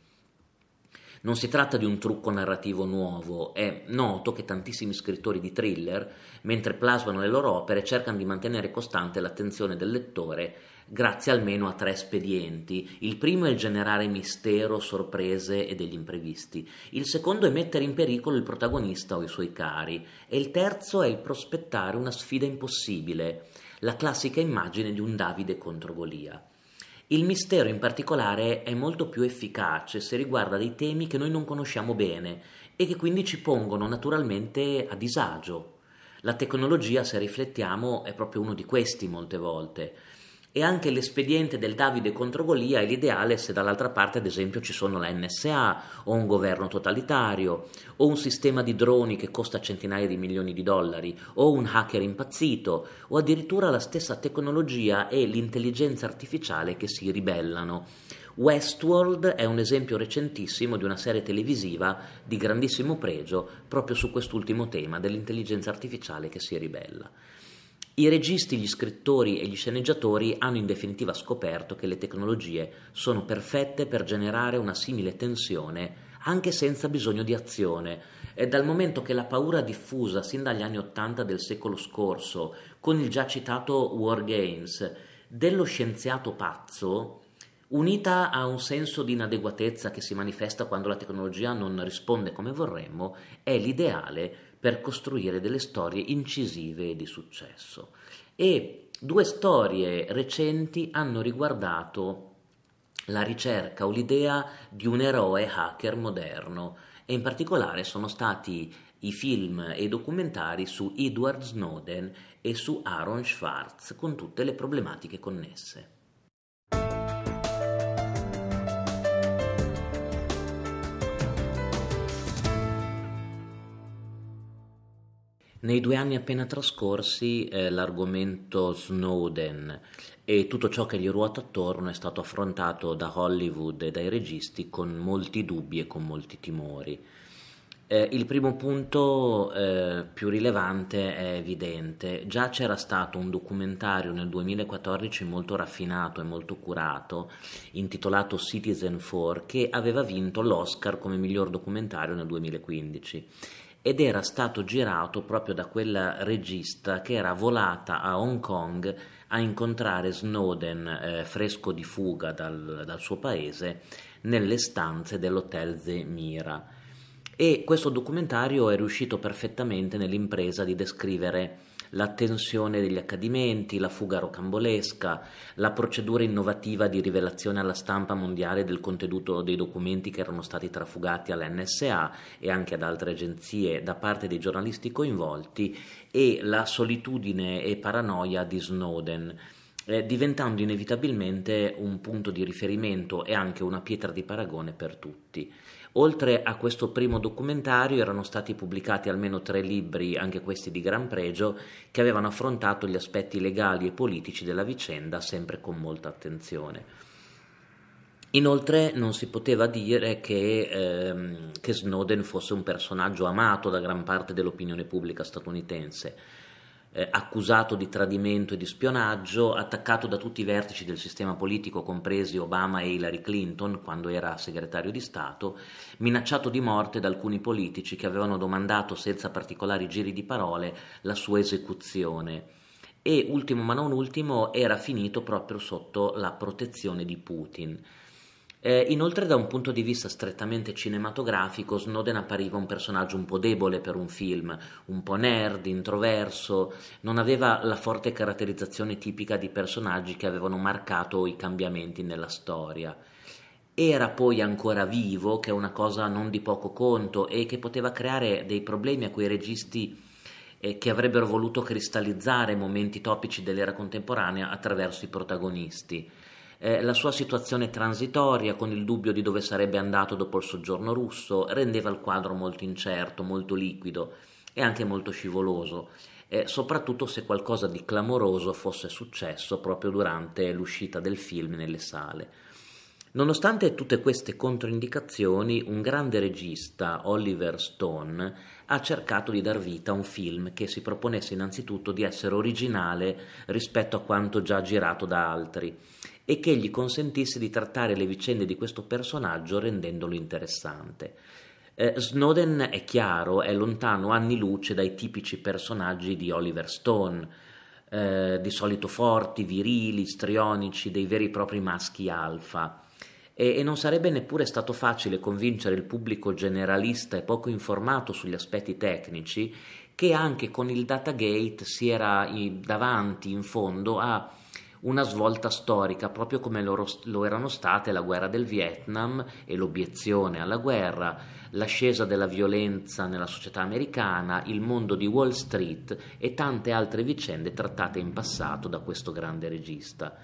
Non si tratta di un trucco narrativo nuovo, è noto che tantissimi scrittori di thriller, mentre plasmano le loro opere, cercano di mantenere costante l'attenzione del lettore grazie almeno a tre espedienti. Il primo è il generare mistero, sorprese e degli imprevisti. Il secondo è mettere in pericolo il protagonista o i suoi cari. E il terzo è il prospettare una sfida impossibile, la classica immagine di un Davide contro Golia. Il mistero in particolare è molto più efficace se riguarda dei temi che noi non conosciamo bene e che quindi ci pongono naturalmente a disagio. La tecnologia, se riflettiamo, è proprio uno di questi molte volte. E anche l'espediente del Davide contro Golia è l'ideale se dall'altra parte, ad esempio, ci sono la N S A o un governo totalitario o un sistema di droni che costa centinaia di milioni di dollari o un hacker impazzito o addirittura la stessa tecnologia e l'intelligenza artificiale che si ribellano. Westworld è un esempio recentissimo di una serie televisiva di grandissimo pregio proprio su quest'ultimo tema dell'intelligenza artificiale che si ribella. I registi, gli scrittori e gli sceneggiatori hanno in definitiva scoperto che le tecnologie sono perfette per generare una simile tensione anche senza bisogno di azione, e dal momento che la paura diffusa sin dagli anni Ottanta del secolo scorso, con il già citato War Games, dello scienziato pazzo, unita a un senso di inadeguatezza che si manifesta quando la tecnologia non risponde come vorremmo, è l'ideale per costruire delle storie incisive e di successo. E due storie recenti hanno riguardato la ricerca o l'idea di un eroe hacker moderno, e in particolare sono stati i film e i documentari su Edward Snowden e su Aaron Swartz, con tutte le problematiche connesse. Nei due anni appena trascorsi eh, l'argomento Snowden e tutto ciò che gli ruota attorno è stato affrontato da Hollywood e dai registi con molti dubbi e con molti timori. Eh, il primo punto eh, più rilevante è evidente. Già c'era stato un documentario nel duemilaquattordici molto raffinato e molto curato, intitolato Citizen quattro, che aveva vinto l'Oscar come miglior documentario nel duemilaquindici. Ed era stato girato proprio da quella regista che era volata a Hong Kong a incontrare Snowden eh, fresco di fuga dal, dal suo paese nelle stanze dell'hotel The Mira. E questo documentario è riuscito perfettamente nell'impresa di descrivere la tensione degli accadimenti, la fuga rocambolesca, la procedura innovativa di rivelazione alla stampa mondiale del contenuto dei documenti che erano stati trafugati all'N S A e anche ad altre agenzie da parte dei giornalisti coinvolti, e la solitudine e paranoia di Snowden, eh, diventando inevitabilmente un punto di riferimento e anche una pietra di paragone per tutti. Oltre a questo primo documentario erano stati pubblicati almeno tre libri, anche questi di gran pregio, che avevano affrontato gli aspetti legali e politici della vicenda, sempre con molta attenzione. Inoltre non si poteva dire che, ehm, che Snowden fosse un personaggio amato da gran parte dell'opinione pubblica statunitense. Eh, accusato di tradimento e di spionaggio, attaccato da tutti i vertici del sistema politico, compresi Obama e Hillary Clinton quando era segretario di Stato, minacciato di morte da alcuni politici che avevano domandato senza particolari giri di parole la sua esecuzione, e ultimo ma non ultimo era finito proprio sotto la protezione di Putin. Eh, inoltre, da un punto di vista strettamente cinematografico, Snowden appariva un personaggio un po' debole per un film, un po' nerd, introverso, non aveva la forte caratterizzazione tipica di personaggi che avevano marcato i cambiamenti nella storia. Era poi ancora vivo, che è una cosa non di poco conto e che poteva creare dei problemi a quei registi eh, che avrebbero voluto cristallizzare momenti topici dell'era contemporanea attraverso i protagonisti. Eh, la sua situazione transitoria, con il dubbio di dove sarebbe andato dopo il soggiorno russo, rendeva il quadro molto incerto, molto liquido, e anche molto scivoloso, eh, soprattutto se qualcosa di clamoroso fosse successo proprio durante l'uscita del film nelle sale. Nonostante tutte queste controindicazioni, un grande regista, Oliver Stone, ha cercato di dar vita a un film che si proponesse innanzitutto di essere originale rispetto a quanto già girato da altri e che gli consentisse di trattare le vicende di questo personaggio rendendolo interessante. Eh, Snowden, è chiaro, è lontano anni luce dai tipici personaggi di Oliver Stone, eh, di solito forti, virili, strionici, dei veri e propri maschi alfa. E, e non sarebbe neppure stato facile convincere il pubblico generalista e poco informato sugli aspetti tecnici che anche con il Datagate si era i, davanti, in fondo, a una svolta storica, proprio come loro, lo erano state la guerra del Vietnam e l'obiezione alla guerra, l'ascesa della violenza nella società americana, il mondo di Wall Street e tante altre vicende trattate in passato da questo grande regista.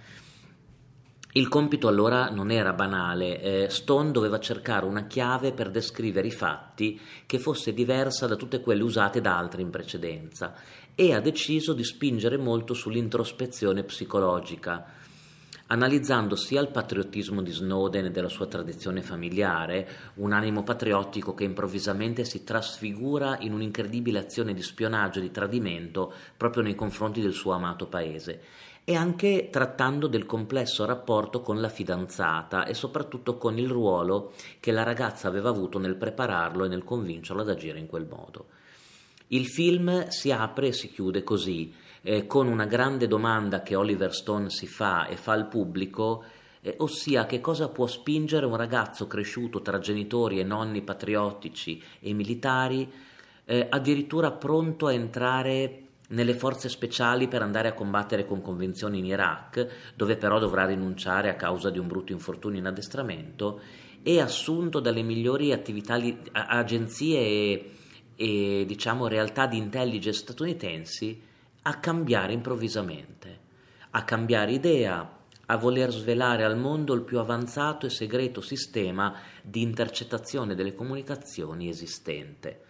Il compito allora non era banale, eh, Stone doveva cercare una chiave per descrivere i fatti che fosse diversa da tutte quelle usate da altri in precedenza e ha deciso di spingere molto sull'introspezione psicologica, analizzando sia il patriottismo di Snowden e della sua tradizione familiare, un animo patriottico che improvvisamente si trasfigura in un'incredibile azione di spionaggio e di tradimento proprio nei confronti del suo amato paese, e anche trattando del complesso rapporto con la fidanzata e soprattutto con il ruolo che la ragazza aveva avuto nel prepararlo e nel convincerlo ad agire in quel modo. Il film si apre e si chiude così, eh, con una grande domanda che Oliver Stone si fa e fa al pubblico, eh, ossia che cosa può spingere un ragazzo cresciuto tra genitori e nonni patriottici e militari, eh, addirittura pronto a entrare nelle forze speciali per andare a combattere con convinzione in Iraq, dove però dovrà rinunciare a causa di un brutto infortunio in addestramento, e assunto dalle migliori attività li- a- agenzie e, e diciamo realtà di intelligence statunitensi a cambiare improvvisamente, a cambiare idea, a voler svelare al mondo il più avanzato e segreto sistema di intercettazione delle comunicazioni esistente.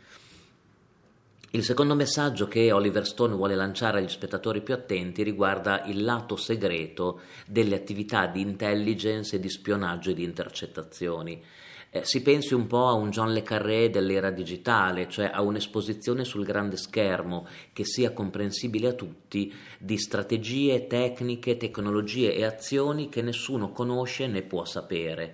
Il secondo messaggio che Oliver Stone vuole lanciare agli spettatori più attenti riguarda il lato segreto delle attività di intelligence e di spionaggio e di intercettazioni. Eh, si pensi un po' a un John le Carré dell'era digitale, cioè a un'esposizione sul grande schermo che sia comprensibile a tutti di strategie, tecniche, tecnologie e azioni che nessuno conosce né può sapere.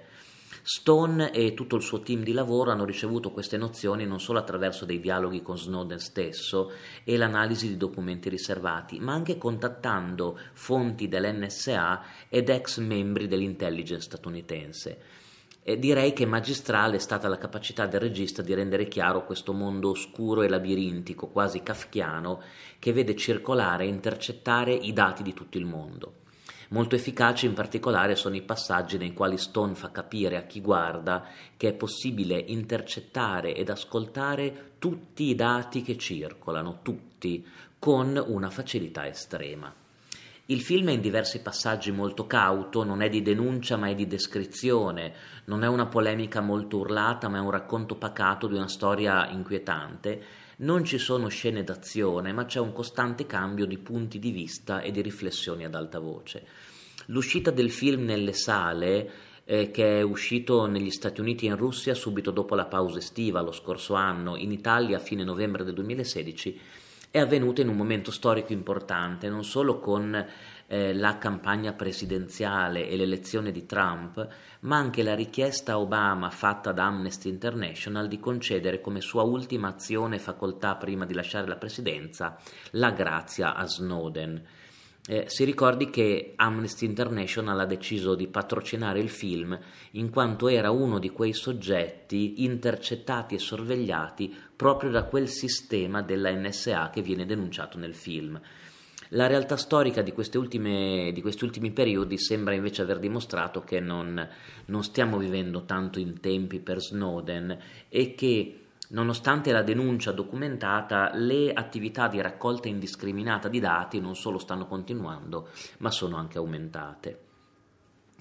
Stone e tutto il suo team di lavoro hanno ricevuto queste nozioni non solo attraverso dei dialoghi con Snowden stesso e l'analisi di documenti riservati, ma anche contattando fonti dell'N S A ed ex membri dell'intelligence statunitense. E direi che magistrale è stata la capacità del regista di rendere chiaro questo mondo oscuro e labirintico, quasi kafkiano, che vede circolare e intercettare i dati di tutto il mondo. Molto efficaci in particolare sono i passaggi nei quali Stone fa capire a chi guarda che è possibile intercettare ed ascoltare tutti i dati che circolano, tutti, con una facilità estrema. Il film è in diversi passaggi molto cauto, non è di denuncia ma è di descrizione, non è una polemica molto urlata ma è un racconto pacato di una storia inquietante. Non ci sono scene d'azione, ma c'è un costante cambio di punti di vista e di riflessioni ad alta voce. L'uscita del film nelle sale, eh, che è uscito negli Stati Uniti e in Russia subito dopo la pausa estiva lo scorso anno, in Italia a fine novembre del duemilasedici, è avvenuta in un momento storico importante, non solo con eh, la campagna presidenziale e l'elezione di Trump, ma anche la richiesta a Obama fatta da Amnesty International di concedere come sua ultima azione e facoltà prima di lasciare la presidenza la grazia a Snowden. Eh, si ricordi che Amnesty International ha deciso di patrocinare il film in quanto era uno di quei soggetti intercettati e sorvegliati proprio da quel sistema della N S A che viene denunciato nel film. La realtà storica di, queste ultime, di questi ultimi periodi sembra invece aver dimostrato che non, non stiamo vivendo tanto in tempi per Snowden e che, nonostante la denuncia documentata, le attività di raccolta indiscriminata di dati non solo stanno continuando, ma sono anche aumentate.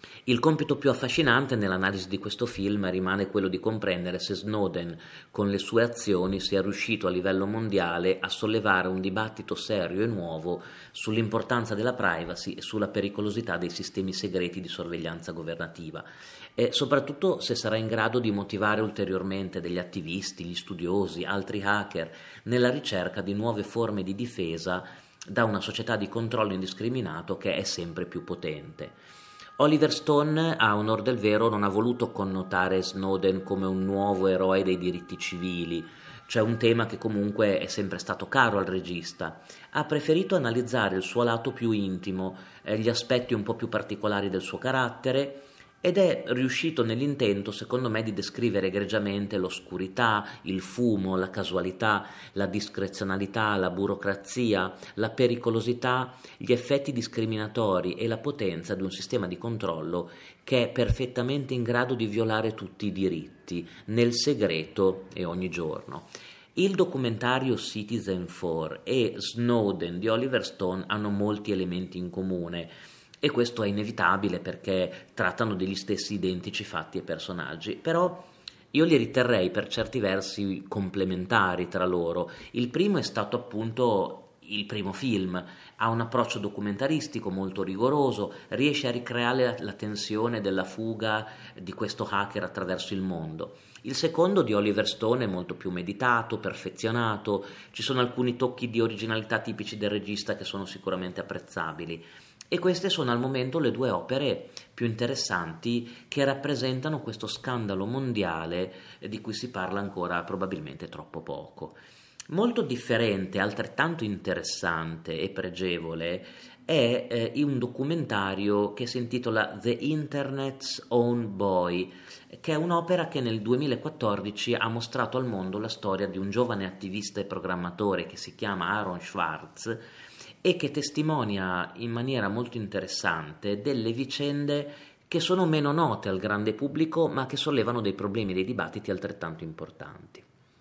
Il compito più affascinante nell'analisi di questo film rimane quello di comprendere se Snowden, con le sue azioni, sia riuscito a livello mondiale a sollevare un dibattito serio e nuovo sull'importanza della privacy e sulla pericolosità dei sistemi segreti di sorveglianza governativa, e soprattutto se sarà in grado di motivare ulteriormente degli attivisti, gli studiosi, altri hacker nella ricerca di nuove forme di difesa da una società di controllo indiscriminato che è sempre più potente. Oliver Stone, a onor del vero, non ha voluto connotare Snowden come un nuovo eroe dei diritti civili, cioè un tema che comunque è sempre stato caro al regista. Ha preferito analizzare il suo lato più intimo, eh, gli aspetti un po' più particolari del suo carattere, ed è riuscito nell'intento, secondo me, di descrivere egregiamente l'oscurità, il fumo, la casualità, la discrezionalità, la burocrazia, la pericolosità, gli effetti discriminatori e la potenza di un sistema di controllo che è perfettamente in grado di violare tutti i diritti, nel segreto e ogni giorno. Il documentario Citizen Four e Snowden di Oliver Stone hanno molti elementi in comune, e questo è inevitabile perché trattano degli stessi identici fatti e personaggi, però io li riterrei per certi versi complementari tra loro. Il primo è stato appunto il primo film, ha un approccio documentaristico molto rigoroso, riesce a ricreare la tensione della fuga di questo hacker attraverso il mondo. Il secondo di Oliver Stone è molto più meditato, perfezionato, ci sono alcuni tocchi di originalità tipici del regista che sono sicuramente apprezzabili. E queste sono al momento le due opere più interessanti che rappresentano questo scandalo mondiale di cui si parla ancora probabilmente troppo poco. Molto differente, altrettanto interessante e pregevole è eh, un documentario che si intitola The Internet's Own Boy, che è un'opera che nel duemilaquattordici ha mostrato al mondo la storia di un giovane attivista e programmatore che si chiama Aaron Swartz, e che testimonia in maniera molto interessante delle vicende che sono meno note al grande pubblico ma che sollevano dei problemi e dei dibattiti altrettanto importanti.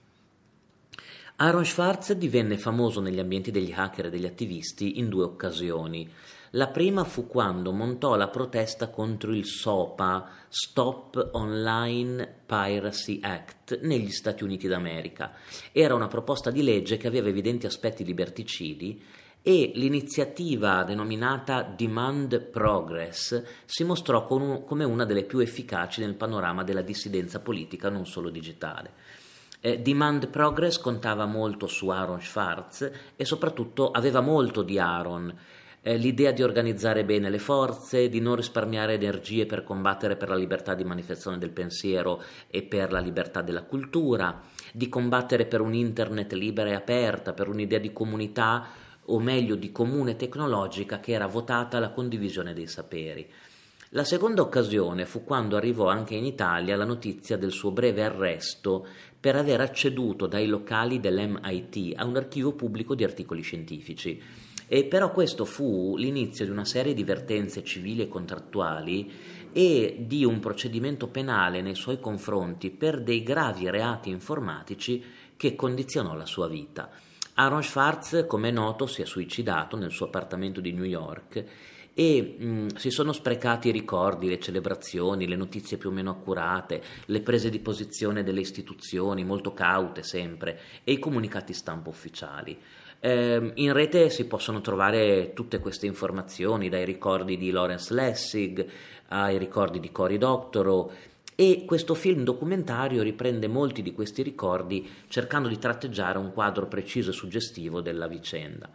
Aaron Swartz divenne famoso negli ambienti degli hacker e degli attivisti in due occasioni. La prima fu quando montò la protesta contro il SOPA, Stop Online Piracy Act, negli Stati Uniti d'America. Era una proposta di legge che aveva evidenti aspetti liberticidi, e l'iniziativa denominata Demand Progress si mostrò come una delle più efficaci nel panorama della dissidenza politica non solo digitale. Eh, Demand Progress contava molto su Aaron Swartz e soprattutto aveva molto di Aaron, eh, l'idea di organizzare bene le forze, di non risparmiare energie per combattere per la libertà di manifestazione del pensiero e per la libertà della cultura, di combattere per un internet libera e aperta, per un'idea di comunità, o meglio di comune tecnologica, che era votata alla condivisione dei saperi. La seconda occasione fu quando arrivò anche in Italia la notizia del suo breve arresto per aver acceduto dai locali dell'M I T a un archivio pubblico di articoli scientifici. E però questo fu l'inizio di una serie di vertenze civili e contrattuali e di un procedimento penale nei suoi confronti per dei gravi reati informatici che condizionò la sua vita. Aaron Swartz, come è noto, si è suicidato nel suo appartamento di New York e mh, si sono sprecati i ricordi, le celebrazioni, le notizie più o meno accurate, le prese di posizione delle istituzioni, molto caute sempre, e i comunicati stampa ufficiali. Eh, in rete si possono trovare tutte queste informazioni, dai ricordi di Lawrence Lessig ai ricordi di Cory Doctorow, e questo film documentario riprende molti di questi ricordi cercando di tratteggiare un quadro preciso e suggestivo della vicenda.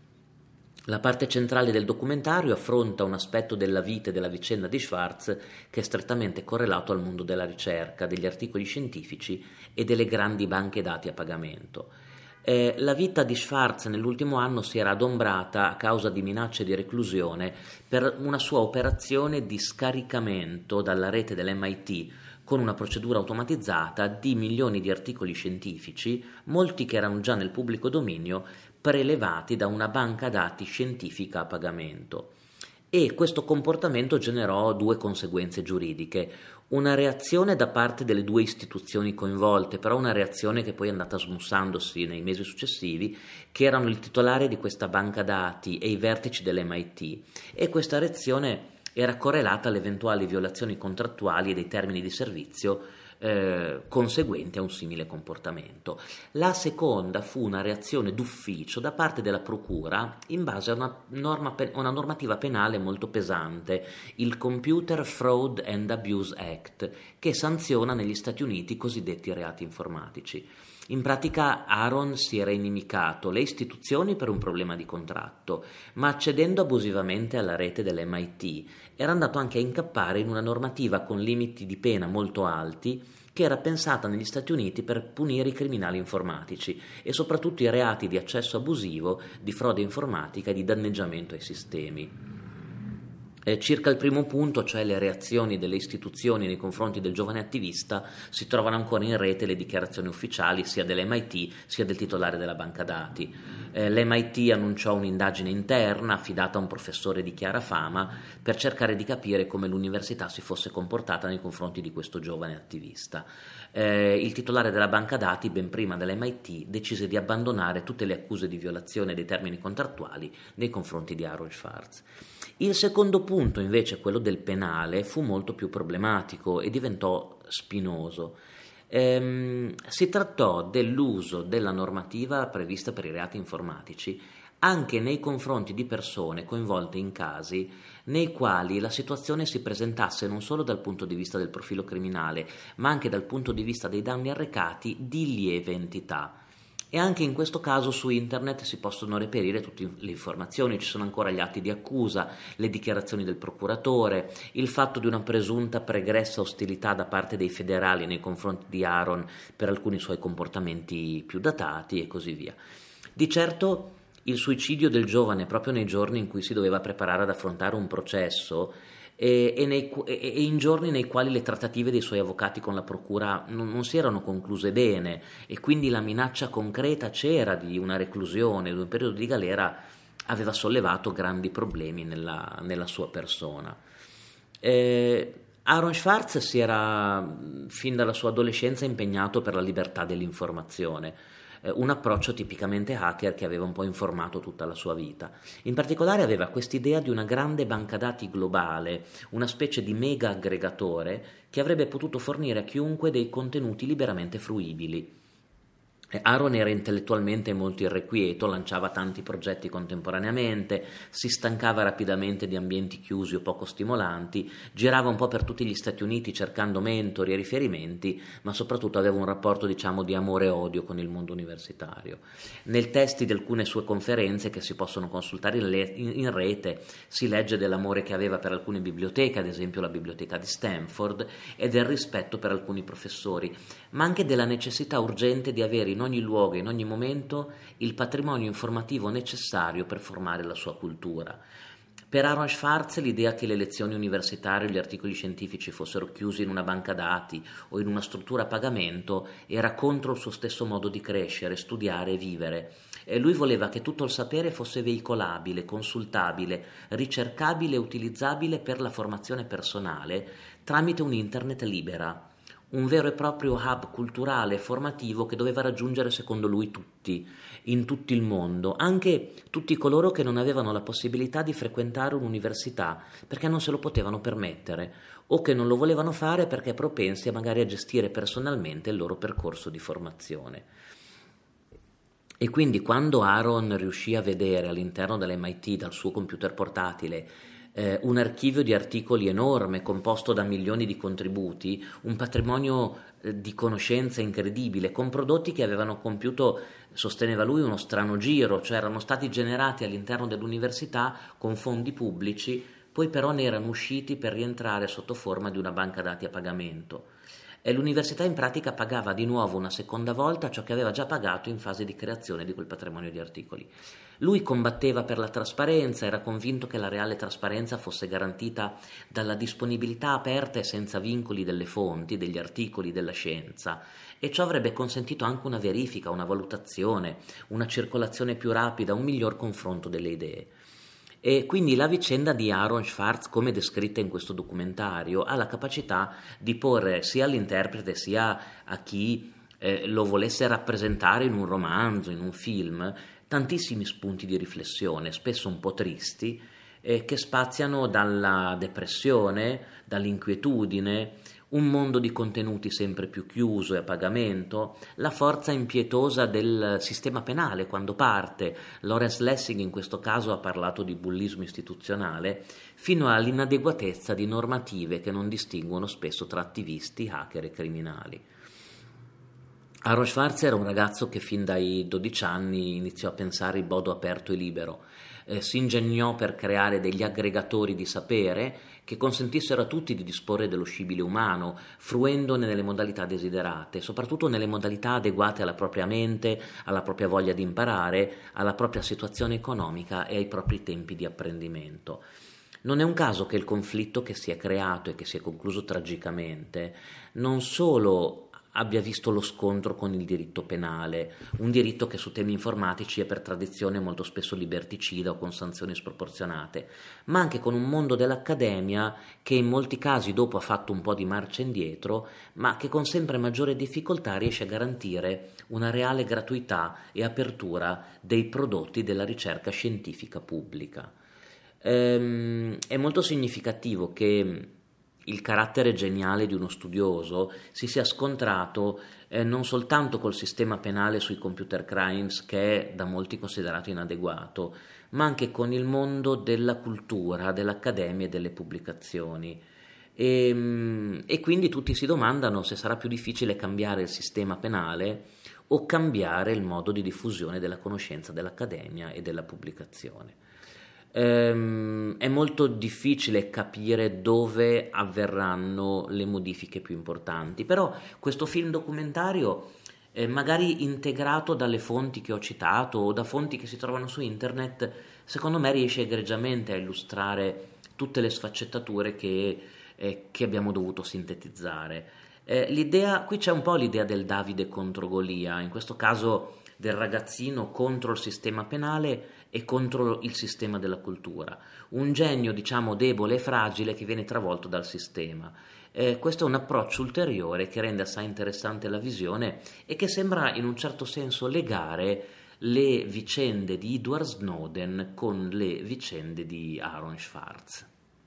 La parte centrale del documentario affronta un aspetto della vita e della vicenda di Swartz che è strettamente correlato al mondo della ricerca, degli articoli scientifici e delle grandi banche dati a pagamento. Eh, la vita di Swartz nell'ultimo anno si era adombrata a causa di minacce di reclusione per una sua operazione di scaricamento dalla rete dell'M I T con una procedura automatizzata di milioni di articoli scientifici, molti che erano già nel pubblico dominio, prelevati da una banca dati scientifica a pagamento. E questo comportamento generò due conseguenze giuridiche: una reazione da parte delle due istituzioni coinvolte, però una reazione che poi è andata smussandosi nei mesi successivi, che erano il titolare di questa banca dati e i vertici dell'M I T, e questa reazione era correlata alle eventuali violazioni contrattuali e dei termini di servizio eh, conseguenti a un simile comportamento. La seconda fu una reazione d'ufficio da parte della procura in base a una, norma, una normativa penale molto pesante, il Computer Fraud and Abuse Act, che sanziona negli Stati Uniti i cosiddetti reati informatici. In pratica Aaron si era inimicato le istituzioni per un problema di contratto, ma accedendo abusivamente alla rete dell'M I T era andato anche a incappare in una normativa con limiti di pena molto alti che era pensata negli Stati Uniti per punire i criminali informatici e soprattutto i reati di accesso abusivo, di frode informatica e di danneggiamento ai sistemi. Eh, circa il primo punto, cioè le reazioni delle istituzioni nei confronti del giovane attivista, si trovano ancora in rete le dichiarazioni ufficiali sia dell'M I T sia del titolare della banca dati. Eh, L'M I T annunciò un'indagine interna affidata a un professore di chiara fama per cercare di capire come l'università si fosse comportata nei confronti di questo giovane attivista. Eh, il titolare della banca dati, ben prima dell'M I T, decise di abbandonare tutte le accuse di violazione dei termini contrattuali nei confronti di Aaron Swartz. Il secondo punto, invece, quello del penale, fu molto più problematico e diventò spinoso. Ehm, si trattò dell'uso della normativa prevista per i reati informatici anche nei confronti di persone coinvolte in casi nei quali la situazione si presentasse non solo dal punto di vista del profilo criminale, ma anche dal punto di vista dei danni arrecati di lieve entità. E anche in questo caso su internet si possono reperire tutte le informazioni, ci sono ancora gli atti di accusa, le dichiarazioni del procuratore, il fatto di una presunta pregressa ostilità da parte dei federali nei confronti di Aaron per alcuni suoi comportamenti più datati e così via. Di certo il suicidio del giovane proprio nei giorni in cui si doveva preparare ad affrontare un processo e, e, nei, e in giorni nei quali le trattative dei suoi avvocati con la procura non, non si erano concluse bene e quindi la minaccia concreta c'era di una reclusione, di un periodo di galera, aveva sollevato grandi problemi nella, nella sua persona. Eh, Aaron Swartz si era fin dalla sua adolescenza impegnato per la libertà dell'informazione, un approccio tipicamente hacker che aveva un po' informato tutta la sua vita. In particolare aveva quest'idea di una grande banca dati globale, una specie di mega aggregatore che avrebbe potuto fornire a chiunque dei contenuti liberamente fruibili. Aaron era intellettualmente molto irrequieto, lanciava tanti progetti contemporaneamente, si stancava rapidamente di ambienti chiusi o poco stimolanti, girava un po' per tutti gli Stati Uniti cercando mentori e riferimenti, ma soprattutto aveva un rapporto, diciamo, di amore e odio con il mondo universitario. Nel testi di alcune sue conferenze, che si possono consultare in, le- in rete, si legge dell'amore che aveva per alcune biblioteche, ad esempio la biblioteca di Stanford, e del rispetto per alcuni professori, ma anche della necessità urgente di avere in in ogni luogo e in ogni momento il patrimonio informativo necessario per formare la sua cultura. Per Aaron Swartz l'idea che le lezioni universitarie o gli articoli scientifici fossero chiusi in una banca dati o in una struttura a pagamento era contro il suo stesso modo di crescere, studiare e vivere. E lui voleva che tutto il sapere fosse veicolabile, consultabile, ricercabile e utilizzabile per la formazione personale tramite un internet libera. Un vero e proprio hub culturale e formativo che doveva raggiungere secondo lui tutti, in tutto il mondo, anche tutti coloro che non avevano la possibilità di frequentare un'università perché non se lo potevano permettere o che non lo volevano fare perché propensi a magari a gestire personalmente il loro percorso di formazione. E quindi quando Aaron riuscì a vedere all'interno dell'M I T dal suo computer portatile Eh, un archivio di articoli enorme composto da milioni di contributi, un patrimonio eh, di conoscenza incredibile, con prodotti che avevano compiuto, sosteneva lui, uno strano giro, cioè erano stati generati all'interno dell'università con fondi pubblici, poi però ne erano usciti per rientrare sotto forma di una banca dati a pagamento. E l'università in pratica pagava di nuovo una seconda volta ciò che aveva già pagato in fase di creazione di quel patrimonio di articoli. Lui combatteva per la trasparenza, era convinto che la reale trasparenza fosse garantita dalla disponibilità aperta e senza vincoli delle fonti, degli articoli, della scienza, e ciò avrebbe consentito anche una verifica, una valutazione, una circolazione più rapida, un miglior confronto delle idee. E quindi la vicenda di Aaron Swartz, come descritta in questo documentario, ha la capacità di porre sia all'interprete sia a chi eh, lo volesse rappresentare in un romanzo, in un film, tantissimi spunti di riflessione, spesso un po' tristi, eh, che spaziano dalla depressione, dall'inquietudine, un mondo di contenuti sempre più chiuso e a pagamento, la forza impietosa del sistema penale quando parte. Lawrence Lessig in questo caso ha parlato di bullismo istituzionale, fino all'inadeguatezza di normative che non distinguono spesso tra attivisti, hacker e criminali. Aaron Swartz era un ragazzo che fin dai dodici anni iniziò a pensare in modo aperto e libero. Eh, si ingegnò per creare degli aggregatori di sapere che consentissero a tutti di disporre dello scibile umano, fruendone nelle modalità desiderate, soprattutto nelle modalità adeguate alla propria mente, alla propria voglia di imparare, alla propria situazione economica e ai propri tempi di apprendimento. Non è un caso che il conflitto che si è creato e che si è concluso tragicamente non solo abbia visto lo scontro con il diritto penale, un diritto che su temi informatici è per tradizione molto spesso liberticida o con sanzioni sproporzionate, ma anche con un mondo dell'accademia che in molti casi dopo ha fatto un po' di marcia indietro, ma che con sempre maggiore difficoltà riesce a garantire una reale gratuità e apertura dei prodotti della ricerca scientifica pubblica. Ehm, è molto significativo che il carattere geniale di uno studioso si sia scontrato eh, non soltanto col sistema penale sui computer crimes, che è da molti considerato inadeguato, ma anche con il mondo della cultura, dell'accademia e delle pubblicazioni. E, e quindi tutti si domandano se sarà più difficile cambiare il sistema penale o cambiare il modo di diffusione della conoscenza dell'accademia e della pubblicazione. Ehm, è molto difficile capire dove avverranno le modifiche più importanti, però questo film documentario, eh, magari integrato dalle fonti che ho citato o da fonti che si trovano su internet, secondo me riesce egregiamente a illustrare tutte le sfaccettature che, eh, che abbiamo dovuto sintetizzare. Eh, l'idea, qui c'è un po' l'idea del Davide contro Golia, in questo caso del ragazzino contro il sistema penale e contro il sistema della cultura, un genio diciamo debole e fragile che viene travolto dal sistema. Eh, questo è un approccio ulteriore che rende assai interessante la visione e che sembra in un certo senso legare le vicende di Edward Snowden con le vicende di Aaron Swartz.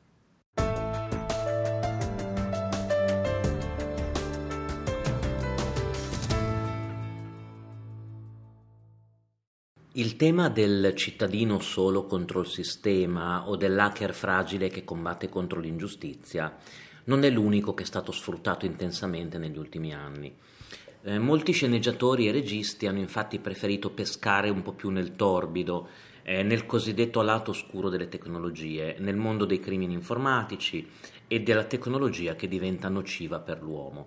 Il tema del cittadino solo contro il sistema o dell'hacker fragile che combatte contro l'ingiustizia non è l'unico che è stato sfruttato intensamente negli ultimi anni. Eh, molti sceneggiatori e registi hanno infatti preferito pescare un po' più nel torbido, eh, nel cosiddetto lato oscuro delle tecnologie, nel mondo dei crimini informatici e della tecnologia che diventa nociva per l'uomo.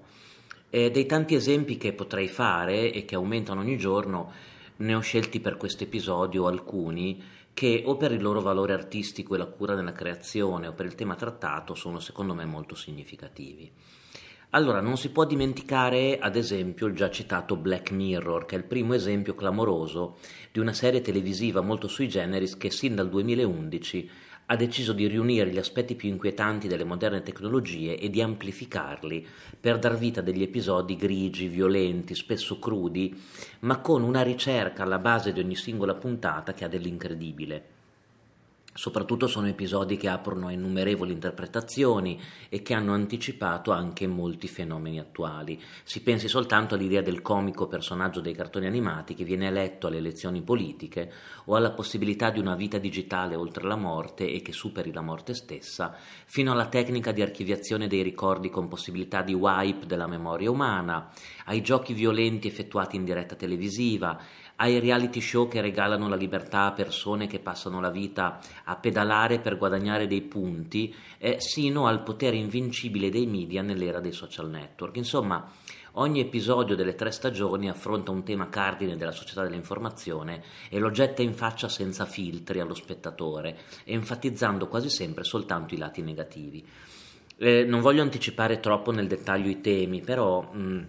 E dei tanti esempi che potrei fare e che aumentano ogni giorno, ne ho scelti per questo episodio alcuni che o per il loro valore artistico e la cura nella creazione o per il tema trattato sono secondo me molto significativi. Allora, non si può dimenticare ad esempio il già citato Black Mirror, che è il primo esempio clamoroso di una serie televisiva molto sui generis che sin dal duemilaundici ha deciso di riunire gli aspetti più inquietanti delle moderne tecnologie e di amplificarli per dar vita a degli episodi grigi, violenti, spesso crudi, ma con una ricerca alla base di ogni singola puntata che ha dell'incredibile. Soprattutto sono episodi che aprono a innumerevoli interpretazioni e che hanno anticipato anche molti fenomeni attuali. Si pensi soltanto all'idea del comico personaggio dei cartoni animati che viene eletto alle elezioni politiche o alla possibilità di una vita digitale oltre la morte e che superi la morte stessa, fino alla tecnica di archiviazione dei ricordi con possibilità di wipe della memoria umana, ai giochi violenti effettuati in diretta televisiva, ai reality show che regalano la libertà a persone che passano la vita a pedalare per guadagnare dei punti, eh, sino al potere invincibile dei media nell'era dei social network. Insomma, ogni episodio delle tre stagioni affronta un tema cardine della società dell'informazione e lo getta in faccia senza filtri allo spettatore, enfatizzando quasi sempre soltanto i lati negativi. Eh, non voglio anticipare troppo nel dettaglio i temi, però mh,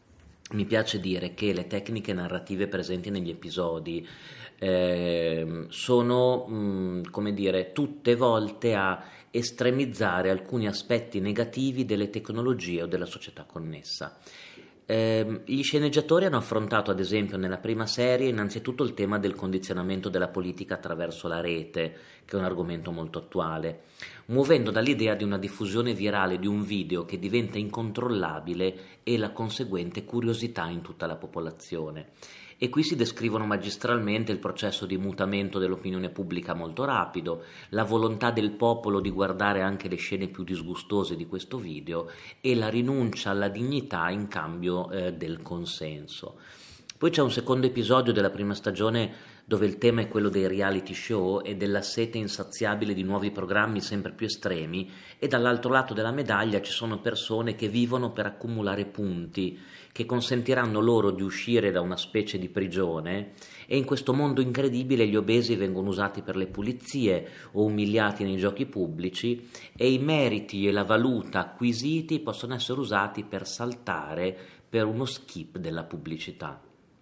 mi piace dire che le tecniche narrative presenti negli episodi eh, sono, mh, come dire, tutte volte a estremizzare alcuni aspetti negativi delle tecnologie o della società connessa. Ehm, gli sceneggiatori hanno affrontato, ad esempio, nella prima serie, innanzitutto il tema del condizionamento della politica attraverso la rete, che è un argomento molto attuale, muovendo dall'idea di una diffusione virale di un video che diventa incontrollabile e la conseguente curiosità in tutta la popolazione. E qui si descrivono magistralmente il processo di mutamento dell'opinione pubblica molto rapido, la volontà del popolo di guardare anche le scene più disgustose di questo video e la rinuncia alla dignità in cambio eh, del consenso. Poi c'è un secondo episodio della prima stagione dove il tema è quello dei reality show e della sete insaziabile di nuovi programmi sempre più estremi, e dall'altro lato della medaglia ci sono persone che vivono per accumulare punti che consentiranno loro di uscire da una specie di prigione, e in questo mondo incredibile gli obesi vengono usati per le pulizie o umiliati nei giochi pubblici, e i meriti e la valuta acquisiti possono essere usati per saltare per uno skip della pubblicità.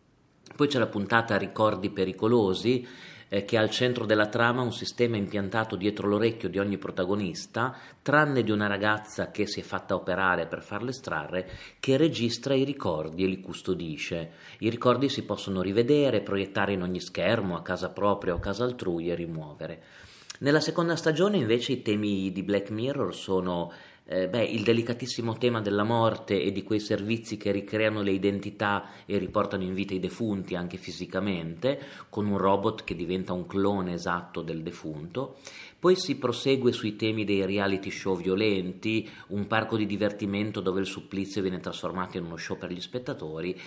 Poi c'è la puntata Ricordi pericolosi, eh, che ha al centro della trama un sistema impiantato dietro l'orecchio di ogni protagonista, tranne di una ragazza che si è fatta operare per farle estrarre, che registra i ricordi e li custodisce. I ricordi si possono rivedere, proiettare in ogni schermo, a casa propria o a casa altrui, e rimuovere. Nella seconda stagione invece i temi di Black Mirror sono Eh, beh, il delicatissimo tema della morte e di quei servizi che ricreano le identità e riportano in vita i defunti anche fisicamente, con un robot che diventa un clone esatto del defunto. Poi si prosegue sui temi dei reality show violenti, un parco di divertimento dove il supplizio viene trasformato in uno show per gli spettatori,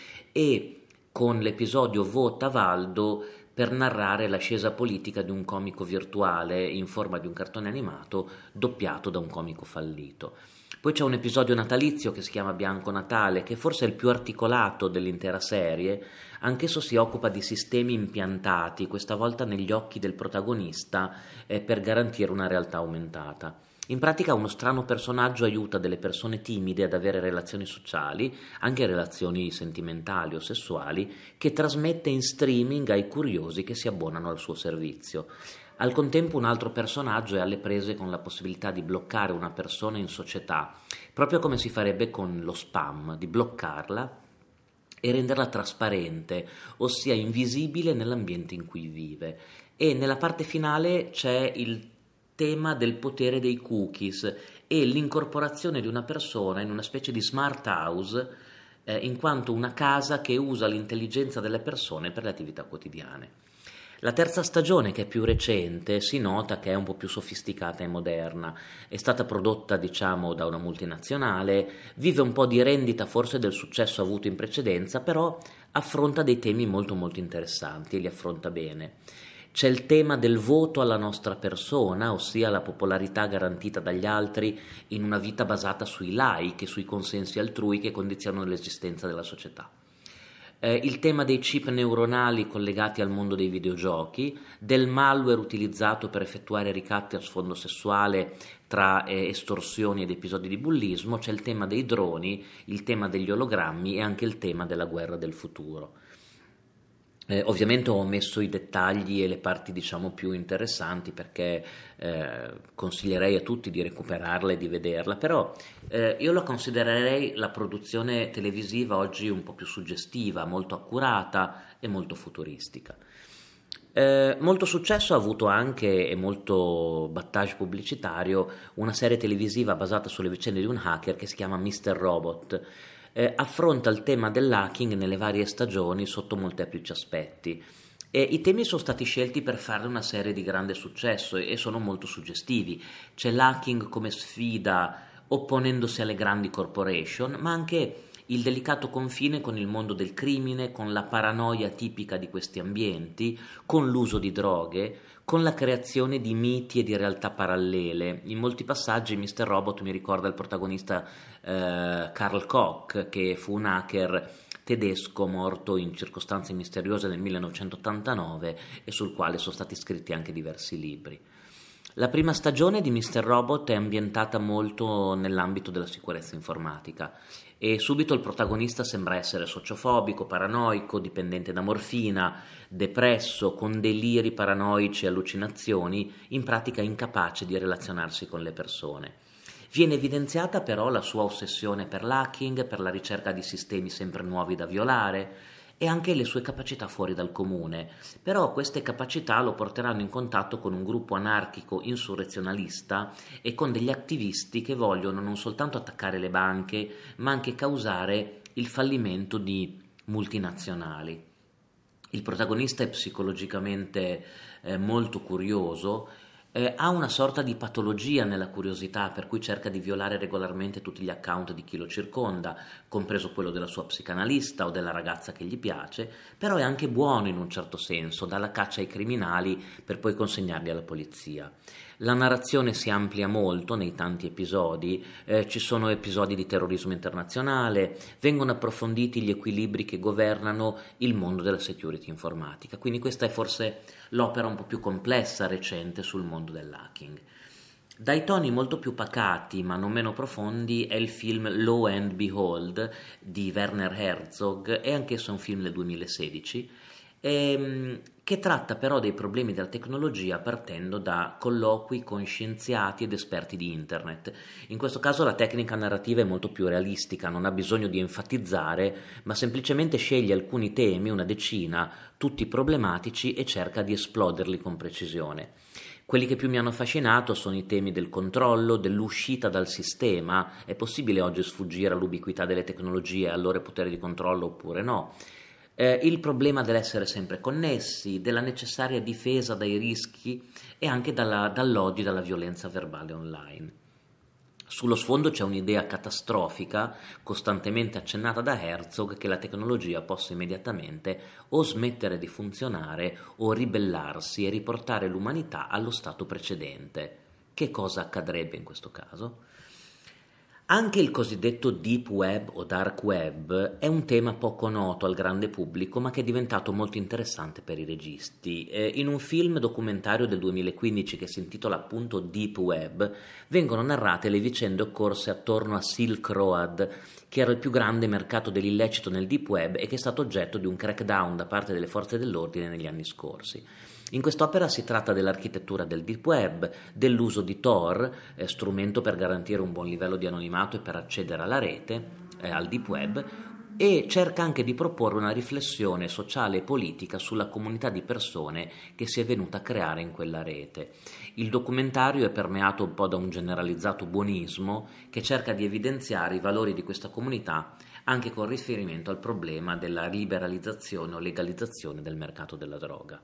e con l'episodio Vota Valdo, per narrare l'ascesa politica di un comico virtuale in forma di un cartone animato doppiato da un comico fallito. Poi c'è un episodio natalizio che si chiama Bianco Natale, che forse è il più articolato dell'intera serie. Anch'esso si occupa di sistemi impiantati, questa volta negli occhi del protagonista, eh, per garantire una realtà aumentata. In pratica uno strano personaggio aiuta delle persone timide ad avere relazioni sociali, anche relazioni sentimentali o sessuali, che trasmette in streaming ai curiosi che si abbonano al suo servizio. Al contempo un altro personaggio è alle prese con la possibilità di bloccare una persona in società, proprio come si farebbe con lo spam, di bloccarla e renderla trasparente, ossia invisibile nell'ambiente in cui vive. E nella parte finale c'è il tema del potere dei cookies e l'incorporazione di una persona in una specie di smart house, eh, in quanto una casa che usa l'intelligenza delle persone per le attività quotidiane. La terza stagione, che è più recente, si nota che è un po' più sofisticata e moderna. È stata prodotta, diciamo, da una multinazionale, vive un po' di rendita forse del successo avuto in precedenza, però affronta dei temi molto molto interessanti e li affronta bene. C'è il tema del voto alla nostra persona, ossia la popolarità garantita dagli altri in una vita basata sui like e sui consensi altrui che condizionano l'esistenza della società. Eh, il tema dei chip neuronali collegati al mondo dei videogiochi, del malware utilizzato per effettuare ricatti a sfondo sessuale tra eh, estorsioni ed episodi di bullismo. C'è il tema dei droni, il tema degli ologrammi e anche il tema della guerra del futuro. Eh, ovviamente ho omesso i dettagli e le parti, diciamo, più interessanti, perché eh, consiglierei a tutti di recuperarla e di vederla, però eh, io la considererei la produzione televisiva oggi un po' più suggestiva, molto accurata e molto futuristica. Eh, molto successo ha avuto anche, e molto battage pubblicitario, una serie televisiva basata sulle vicende di un hacker che si chiama mister Robot. Eh, affronta il tema dell'hacking nelle varie stagioni sotto molteplici aspetti, e i temi sono stati scelti per fare una serie di grande successo e, e sono molto suggestivi. C'è l'hacking come sfida opponendosi alle grandi corporation, ma anche il delicato confine con il mondo del crimine, con la paranoia tipica di questi ambienti, con l'uso di droghe, con la creazione di miti e di realtà parallele. In molti passaggi mister Robot mi ricorda il protagonista eh, Karl Koch, che fu un hacker tedesco morto in circostanze misteriose nel millenovecentottantanove e sul quale sono stati scritti anche diversi libri. La prima stagione di mister Robot è ambientata molto nell'ambito della sicurezza informatica e subito il protagonista sembra essere sociofobico, paranoico, dipendente da morfina, depresso, con deliri paranoici e allucinazioni, in pratica incapace di relazionarsi con le persone. Viene evidenziata però la sua ossessione per l'hacking, per la ricerca di sistemi sempre nuovi da violare e anche le sue capacità fuori dal comune. Però queste capacità lo porteranno in contatto con un gruppo anarchico insurrezionalista e con degli attivisti che vogliono non soltanto attaccare le banche, ma anche causare il fallimento di multinazionali. Il protagonista è psicologicamente eh, molto curioso, eh, ha una sorta di patologia nella curiosità, per cui cerca di violare regolarmente tutti gli account di chi lo circonda, compreso quello della sua psicanalista o della ragazza che gli piace, però è anche buono in un certo senso, dà la caccia ai criminali per poi consegnarli alla polizia. La narrazione si amplia molto nei tanti episodi, eh, ci sono episodi di terrorismo internazionale, vengono approfonditi gli equilibri che governano il mondo della security informatica, quindi questa è forse l'opera un po' più complessa recente sul mondo dell'hacking. Dai toni molto più pacati ma non meno profondi è il film Lo and Behold di Werner Herzog, è anch'esso un film del duemilasedici, ehm, che tratta però dei problemi della tecnologia partendo da colloqui con scienziati ed esperti di internet. In questo caso la tecnica narrativa è molto più realistica, non ha bisogno di enfatizzare, ma semplicemente sceglie alcuni temi, una decina, tutti problematici, e cerca di esploderli con precisione. Quelli che più mi hanno affascinato sono i temi del controllo, dell'uscita dal sistema. È possibile oggi sfuggire all'ubiquità delle tecnologie e al loro potere di controllo oppure no? Eh, il problema dell'essere sempre connessi, della necessaria difesa dai rischi e anche dalla, dall'odio e dalla violenza verbale online. Sullo sfondo c'è un'idea catastrofica, costantemente accennata da Herzog, che la tecnologia possa immediatamente o smettere di funzionare o ribellarsi e riportare l'umanità allo stato precedente. Che cosa accadrebbe in questo caso? Anche il cosiddetto deep web o dark web è un tema poco noto al grande pubblico, ma che è diventato molto interessante per i registi. Eh, in un film documentario del duemilaquindici che si intitola appunto Deep Web, vengono narrate le vicende occorse attorno a Silk Road, che era il più grande mercato dell'illecito nel deep web e che è stato oggetto di un crackdown da parte delle forze dell'ordine negli anni scorsi. In quest'opera si tratta dell'architettura del deep web, dell'uso di Tor, eh, strumento per garantire un buon livello di anonimato e per accedere alla rete, eh, al deep web, e cerca anche di proporre una riflessione sociale e politica sulla comunità di persone che si è venuta a creare in quella rete. Il documentario è permeato un po' da un generalizzato buonismo che cerca di evidenziare i valori di questa comunità anche con riferimento al problema della liberalizzazione o legalizzazione del mercato della droga.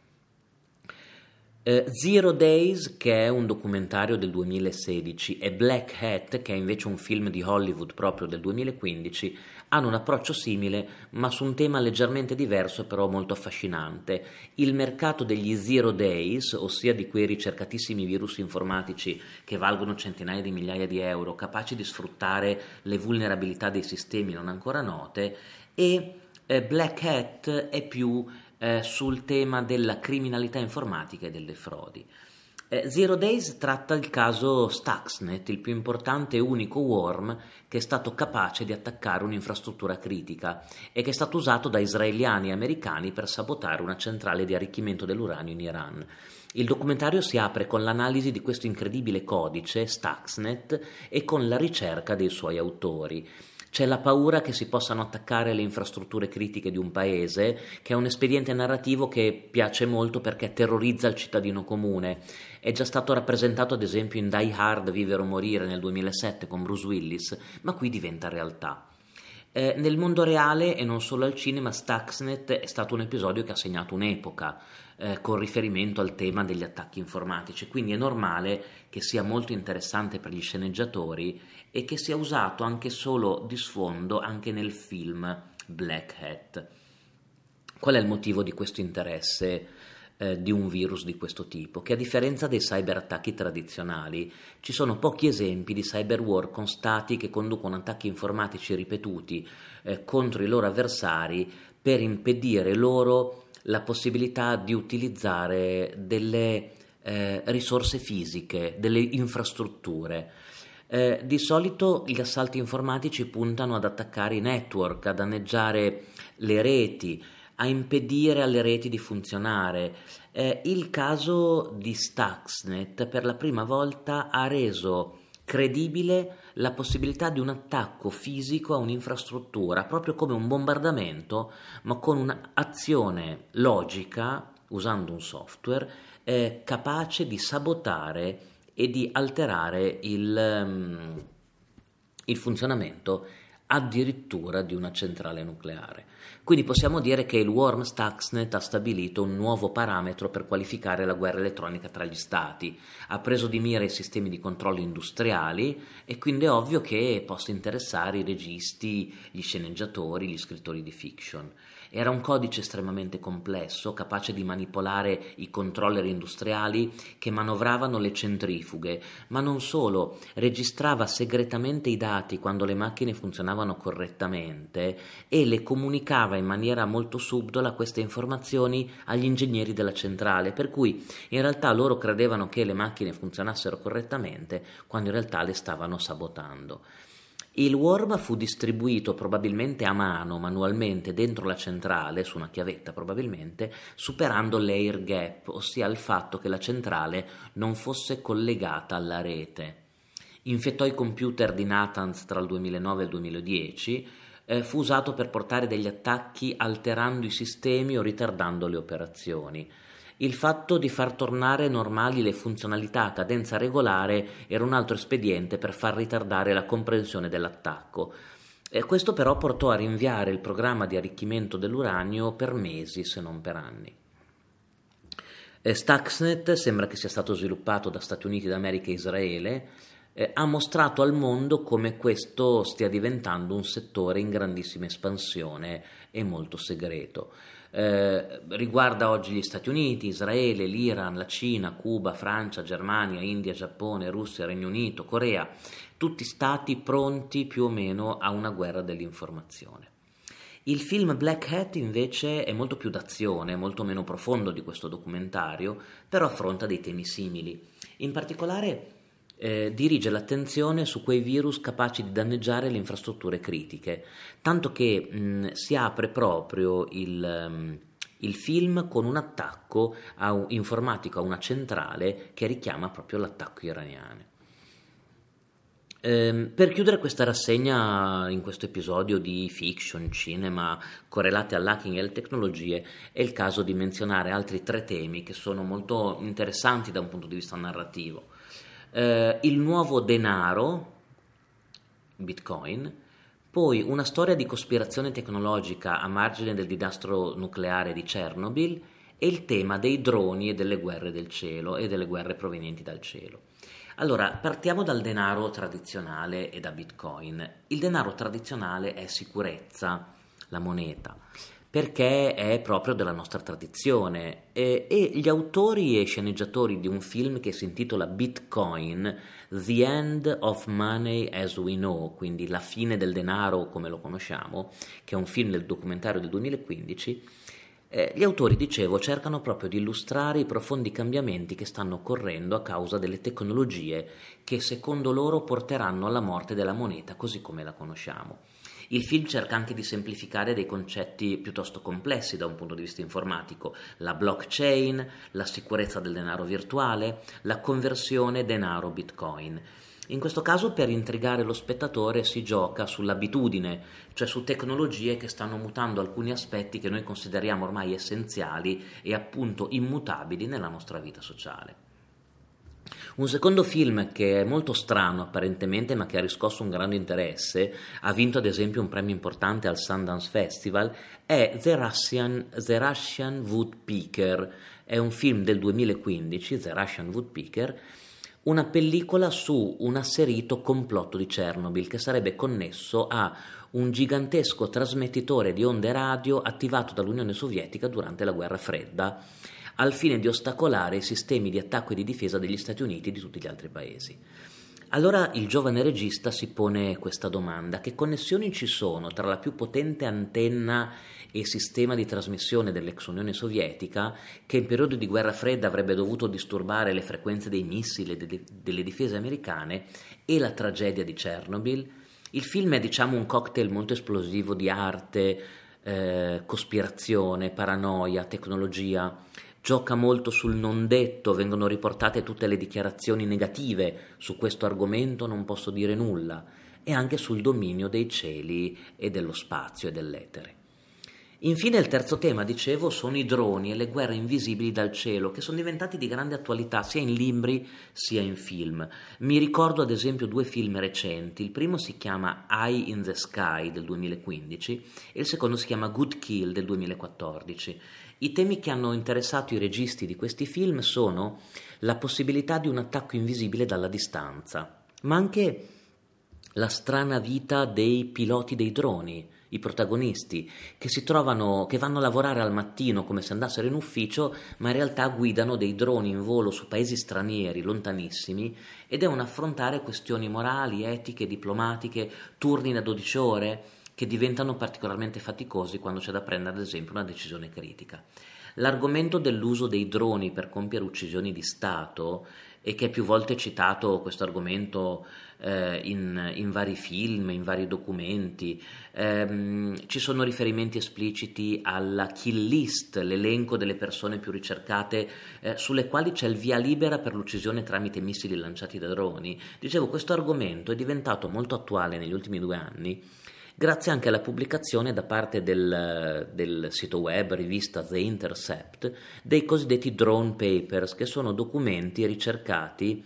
Uh, Zero Days, che è un documentario del duemilasedici, e Black Hat, che è invece un film di Hollywood proprio del duemilaquindici, hanno un approccio simile, ma su un tema leggermente diverso, però molto affascinante. Il mercato degli Zero Days, ossia di quei ricercatissimi virus informatici che valgono centinaia di migliaia di euro, capaci di sfruttare le vulnerabilità dei sistemi non ancora note, e eh, Black Hat è più Eh, sul tema della criminalità informatica e delle frodi. Eh, Zero Days tratta il caso Stuxnet, il più importante e unico worm che è stato capace di attaccare un'infrastruttura critica e che è stato usato da israeliani e americani per sabotare una centrale di arricchimento dell'uranio in Iran. Il documentario si apre con l'analisi di questo incredibile codice, Stuxnet, e con la ricerca dei suoi autori. C'è la paura che si possano attaccare le infrastrutture critiche di un paese, che è un espediente narrativo che piace molto perché terrorizza il cittadino comune. È già stato rappresentato ad esempio in Die Hard, Vivere o Morire nel duemilasette con Bruce Willis, ma qui diventa realtà. Eh, nel mondo reale e non solo al cinema, Stuxnet è stato un episodio che ha segnato un'epoca eh, con riferimento al tema degli attacchi informatici, quindi è normale che sia molto interessante per gli sceneggiatori e che sia usato anche solo di sfondo anche nel film Black Hat. Qual è il motivo di questo interesse eh, di un virus di questo tipo? Che a differenza dei cyberattacchi tradizionali ci sono pochi esempi di cyberwar con stati che conducono attacchi informatici ripetuti eh, contro i loro avversari per impedire loro la possibilità di utilizzare delle eh, risorse fisiche, delle infrastrutture. Eh, di solito gli assalti informatici puntano ad attaccare i network, a danneggiare le reti, a impedire alle reti di funzionare. Eh, il caso di Stuxnet per la prima volta ha reso credibile la possibilità di un attacco fisico a un'infrastruttura, proprio come un bombardamento, ma con un'azione logica, usando un software, eh, capace di sabotare e di alterare il, um, il funzionamento addirittura di una centrale nucleare. Quindi possiamo dire che il Worm Stuxnet ha stabilito un nuovo parametro per qualificare la guerra elettronica tra gli stati, ha preso di mira i sistemi di controllo industriali e quindi è ovvio che possa interessare i registi, gli sceneggiatori, gli scrittori di fiction. Era un codice estremamente complesso, capace di manipolare i controller industriali che manovravano le centrifughe, ma non solo, registrava segretamente i dati quando le macchine funzionavano correttamente e le comunicava in maniera molto subdola queste informazioni agli ingegneri della centrale, per cui in realtà loro credevano che le macchine funzionassero correttamente quando in realtà le stavano sabotando. Il worm fu distribuito probabilmente a mano, manualmente, dentro la centrale, su una chiavetta probabilmente, superando l'air gap, ossia il fatto che la centrale non fosse collegata alla rete. Infettò i computer di Natanz tra il duemilanove e il duemiladieci, eh, fu usato per portare degli attacchi alterando i sistemi o ritardando le operazioni. Il fatto di far tornare normali le funzionalità a cadenza regolare era un altro espediente per far ritardare la comprensione dell'attacco. E questo però portò a rinviare il programma di arricchimento dell'uranio per mesi, se non per anni. E Stuxnet sembra che sia stato sviluppato da Stati Uniti d'America e Israele, eh, ha mostrato al mondo come questo stia diventando un settore in grandissima espansione e molto segreto. Eh, riguarda oggi gli Stati Uniti, Israele, l'Iran, la Cina, Cuba, Francia, Germania, India, Giappone, Russia, Regno Unito, Corea, tutti stati pronti più o meno a una guerra dell'informazione. Il film Black Hat invece è molto più d'azione, molto meno profondo di questo documentario, però affronta dei temi simili. In particolare Eh, dirige l'attenzione su quei virus capaci di danneggiare le infrastrutture critiche, tanto che mh, si apre proprio il, um, il film con un attacco a un, informatico a una centrale che richiama proprio l'attacco iraniano. Eh, per chiudere questa rassegna in questo episodio di fiction, cinema correlati all'hacking e alle tecnologie, è il caso di menzionare altri tre temi che sono molto interessanti da un punto di vista narrativo. Uh, il nuovo denaro, Bitcoin, poi una storia di cospirazione tecnologica a margine del disastro nucleare di Chernobyl e il tema dei droni e delle guerre del cielo e delle guerre provenienti dal cielo. Allora, partiamo dal denaro tradizionale e da Bitcoin. Il denaro tradizionale è sicurezza, la moneta, perché è proprio della nostra tradizione e, e gli autori e sceneggiatori di un film che si intitola Bitcoin, The End of Money as We Know, quindi la fine del denaro come lo conosciamo, che è un film del documentario del duemilaquindici, eh, gli autori, dicevo, cercano proprio di illustrare i profondi cambiamenti che stanno occorrendo a causa delle tecnologie che secondo loro porteranno alla morte della moneta così come la conosciamo. Il film cerca anche di semplificare dei concetti piuttosto complessi da un punto di vista informatico: la blockchain, la sicurezza del denaro virtuale, la conversione denaro-bitcoin. In questo caso, per intrigare lo spettatore, si gioca sull'abitudine, cioè su tecnologie che stanno mutando alcuni aspetti che noi consideriamo ormai essenziali e appunto immutabili nella nostra vita sociale. Un secondo film che è molto strano apparentemente ma che ha riscosso un grande interesse, ha vinto ad esempio un premio importante al Sundance Festival, è The Russian, The Russian Woodpecker. È un film del duemilaquindici, The Russian Woodpecker, una pellicola su un asserito complotto di Chernobyl che sarebbe connesso a un gigantesco trasmettitore di onde radio attivato dall'Unione Sovietica durante la Guerra Fredda, al fine di ostacolare i sistemi di attacco e di difesa degli Stati Uniti e di tutti gli altri paesi. Allora il giovane regista si pone questa domanda: che connessioni ci sono tra la più potente antenna e sistema di trasmissione dell'ex Unione Sovietica, che in periodo di guerra fredda avrebbe dovuto disturbare le frequenze dei missili e de- delle difese americane, e la tragedia di Chernobyl? Il film è, diciamo, un cocktail molto esplosivo di arte, eh, cospirazione, paranoia, tecnologia, gioca molto sul non detto, vengono riportate tutte le dichiarazioni negative: su questo argomento non posso dire nulla, e anche sul dominio dei cieli e dello spazio e dell'etere. Infine il terzo tema, dicevo, sono i droni e le guerre invisibili dal cielo, che sono diventati di grande attualità sia in libri sia in film. Mi ricordo ad esempio due film recenti: il primo si chiama Eye in the Sky del duemilaquindici e il secondo si chiama Good Kill del duemilaquattordici. I temi che hanno interessato i registi di questi film sono la possibilità di un attacco invisibile dalla distanza, ma anche la strana vita dei piloti dei droni, i protagonisti, che si trovano, che vanno a lavorare al mattino come se andassero in ufficio, ma in realtà guidano dei droni in volo su paesi stranieri, lontanissimi, e devono affrontare questioni morali, etiche, diplomatiche, turni da dodici ore, che diventano particolarmente faticosi quando c'è da prendere ad esempio una decisione critica. L'argomento dell'uso dei droni per compiere uccisioni di Stato, e che è più volte citato questo argomento eh, in, in vari film, in vari documenti, ehm, ci sono riferimenti espliciti alla kill list, l'elenco delle persone più ricercate eh, sulle quali c'è il via libera per l'uccisione tramite missili lanciati da droni. Dicevo, questo argomento è diventato molto attuale negli ultimi due anni, grazie anche alla pubblicazione da parte del, del sito web rivista The Intercept dei cosiddetti drone papers, che sono documenti ricercati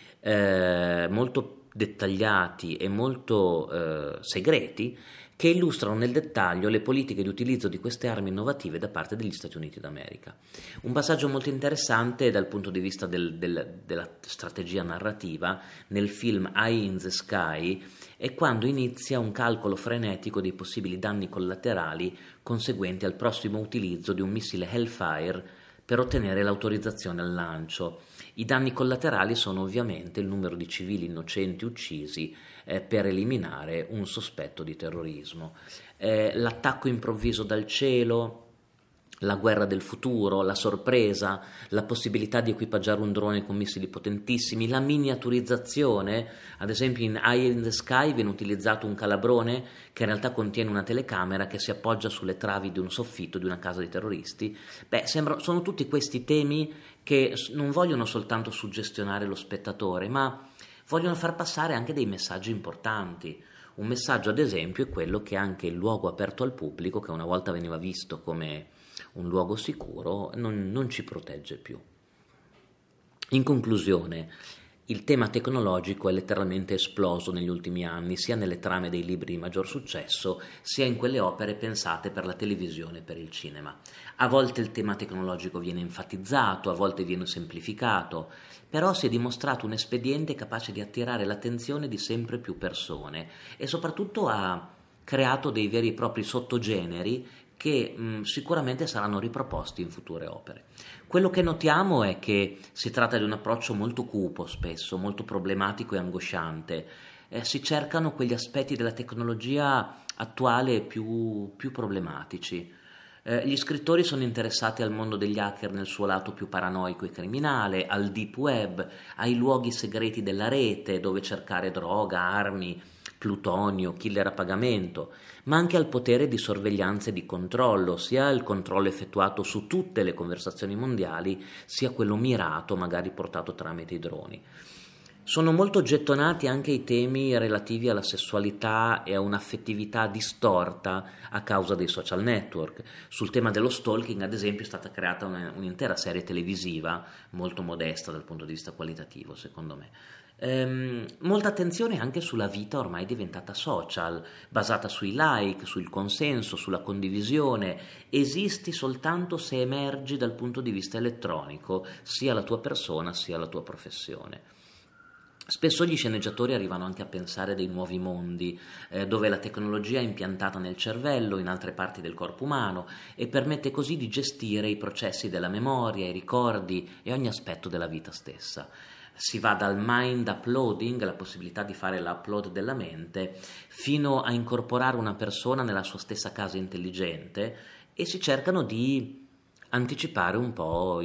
eh, molto dettagliati e molto eh, segreti, che illustrano nel dettaglio le politiche di utilizzo di queste armi innovative da parte degli Stati Uniti d'America. Un passaggio molto interessante dal punto di vista del, del, della strategia narrativa nel film Eye in the Sky è quando inizia un calcolo frenetico dei possibili danni collaterali conseguenti al prossimo utilizzo di un missile Hellfire per ottenere l'autorizzazione al lancio. I danni collaterali sono ovviamente il numero di civili innocenti uccisi eh, per eliminare un sospetto di terrorismo. Eh, l'attacco improvviso dal cielo, la guerra del futuro, la sorpresa, la possibilità di equipaggiare un drone con missili potentissimi, la miniaturizzazione. Ad esempio in Eye in the Sky viene utilizzato un calabrone che in realtà contiene una telecamera che si appoggia sulle travi di un soffitto di una casa di terroristi. Beh, sembra, sono tutti questi temi che non vogliono soltanto suggestionare lo spettatore, ma vogliono far passare anche dei messaggi importanti. Un messaggio, ad esempio, è quello che anche il luogo aperto al pubblico, che una volta veniva visto come un luogo sicuro, non, non ci protegge più. In conclusione, il tema tecnologico è letteralmente esploso negli ultimi anni, sia nelle trame dei libri di maggior successo, sia in quelle opere pensate per la televisione e per il cinema. A volte il tema tecnologico viene enfatizzato, a volte viene semplificato, però si è dimostrato un espediente capace di attirare l'attenzione di sempre più persone e soprattutto ha creato dei veri e propri sottogeneri che mh, sicuramente saranno riproposti in future opere. Quello che notiamo è che si tratta di un approccio molto cupo spesso, molto problematico e angosciante. Eh, si cercano quegli aspetti della tecnologia attuale più, più problematici. Eh, gli scrittori sono interessati al mondo degli hacker nel suo lato più paranoico e criminale, al deep web, ai luoghi segreti della rete dove cercare droga, armi, plutonio, killer a pagamento, ma anche al potere di sorveglianza e di controllo, sia il controllo effettuato su tutte le conversazioni mondiali, sia quello mirato, magari portato tramite i droni. Sono molto gettonati anche i temi relativi alla sessualità e a un'affettività distorta a causa dei social network. Sul tema dello stalking, ad esempio, è stata creata una, un'intera serie televisiva, molto modesta dal punto di vista qualitativo, secondo me. Ehm, molta attenzione anche sulla vita ormai diventata social, basata sui like, sul consenso, sulla condivisione. Esisti soltanto se emergi dal punto di vista elettronico, sia la tua persona sia la tua professione. Spesso gli sceneggiatori arrivano anche a pensare dei nuovi mondi, eh, dove la tecnologia è impiantata nel cervello, in altre parti del corpo umano, e permette così di gestire i processi della memoria, i ricordi e ogni aspetto della vita stessa. Si va dal mind uploading, la possibilità di fare l'upload della mente, fino a incorporare una persona nella sua stessa casa intelligente, e si cercano di anticipare un po'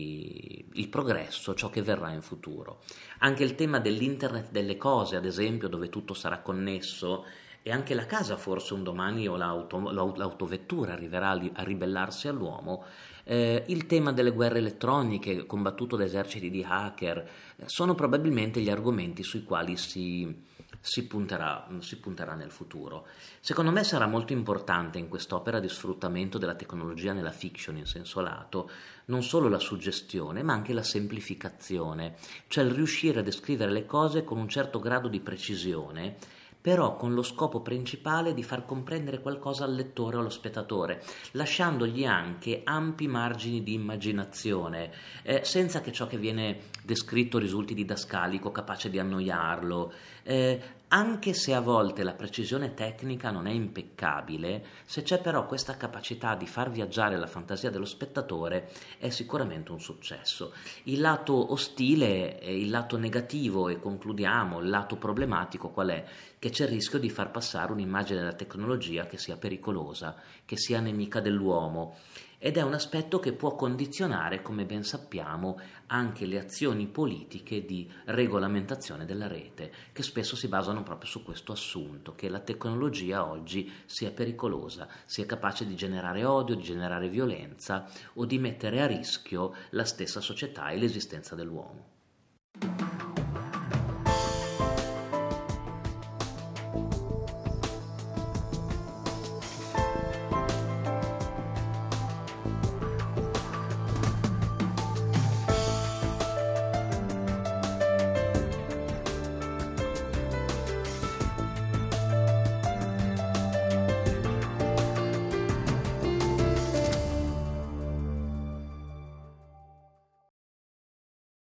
i, il progresso, ciò che verrà in futuro. Anche il tema dell'internet delle cose, ad esempio, dove tutto sarà connesso, e anche la casa forse un domani o l'auto, l'autovettura arriverà a ribellarsi all'uomo, Eh, il tema delle guerre elettroniche combattuto da eserciti di hacker eh, sono probabilmente gli argomenti sui quali si, si punterà, si punterà nel futuro. Secondo me sarà molto importante in quest'opera di sfruttamento della tecnologia nella fiction in senso lato non solo la suggestione, ma anche la semplificazione, cioè il riuscire a descrivere le cose con un certo grado di precisione, però con lo scopo principale di far comprendere qualcosa al lettore o allo spettatore, lasciandogli anche ampi margini di immaginazione, eh, senza che ciò che viene descritto risulti didascalico, capace di annoiarlo. Eh, anche se a volte la precisione tecnica non è impeccabile, se c'è però questa capacità di far viaggiare la fantasia dello spettatore, è sicuramente un successo. Il lato ostile, il lato negativo, e concludiamo, il lato problematico qual è? Che c'è il rischio di far passare un'immagine della tecnologia che sia pericolosa, che sia nemica dell'uomo, ed è un aspetto che può condizionare, come ben sappiamo, anche le azioni politiche di regolamentazione della rete, che spesso si basano proprio su questo assunto, che la tecnologia oggi sia pericolosa, sia capace di generare odio, di generare violenza o di mettere a rischio la stessa società e l'esistenza dell'uomo.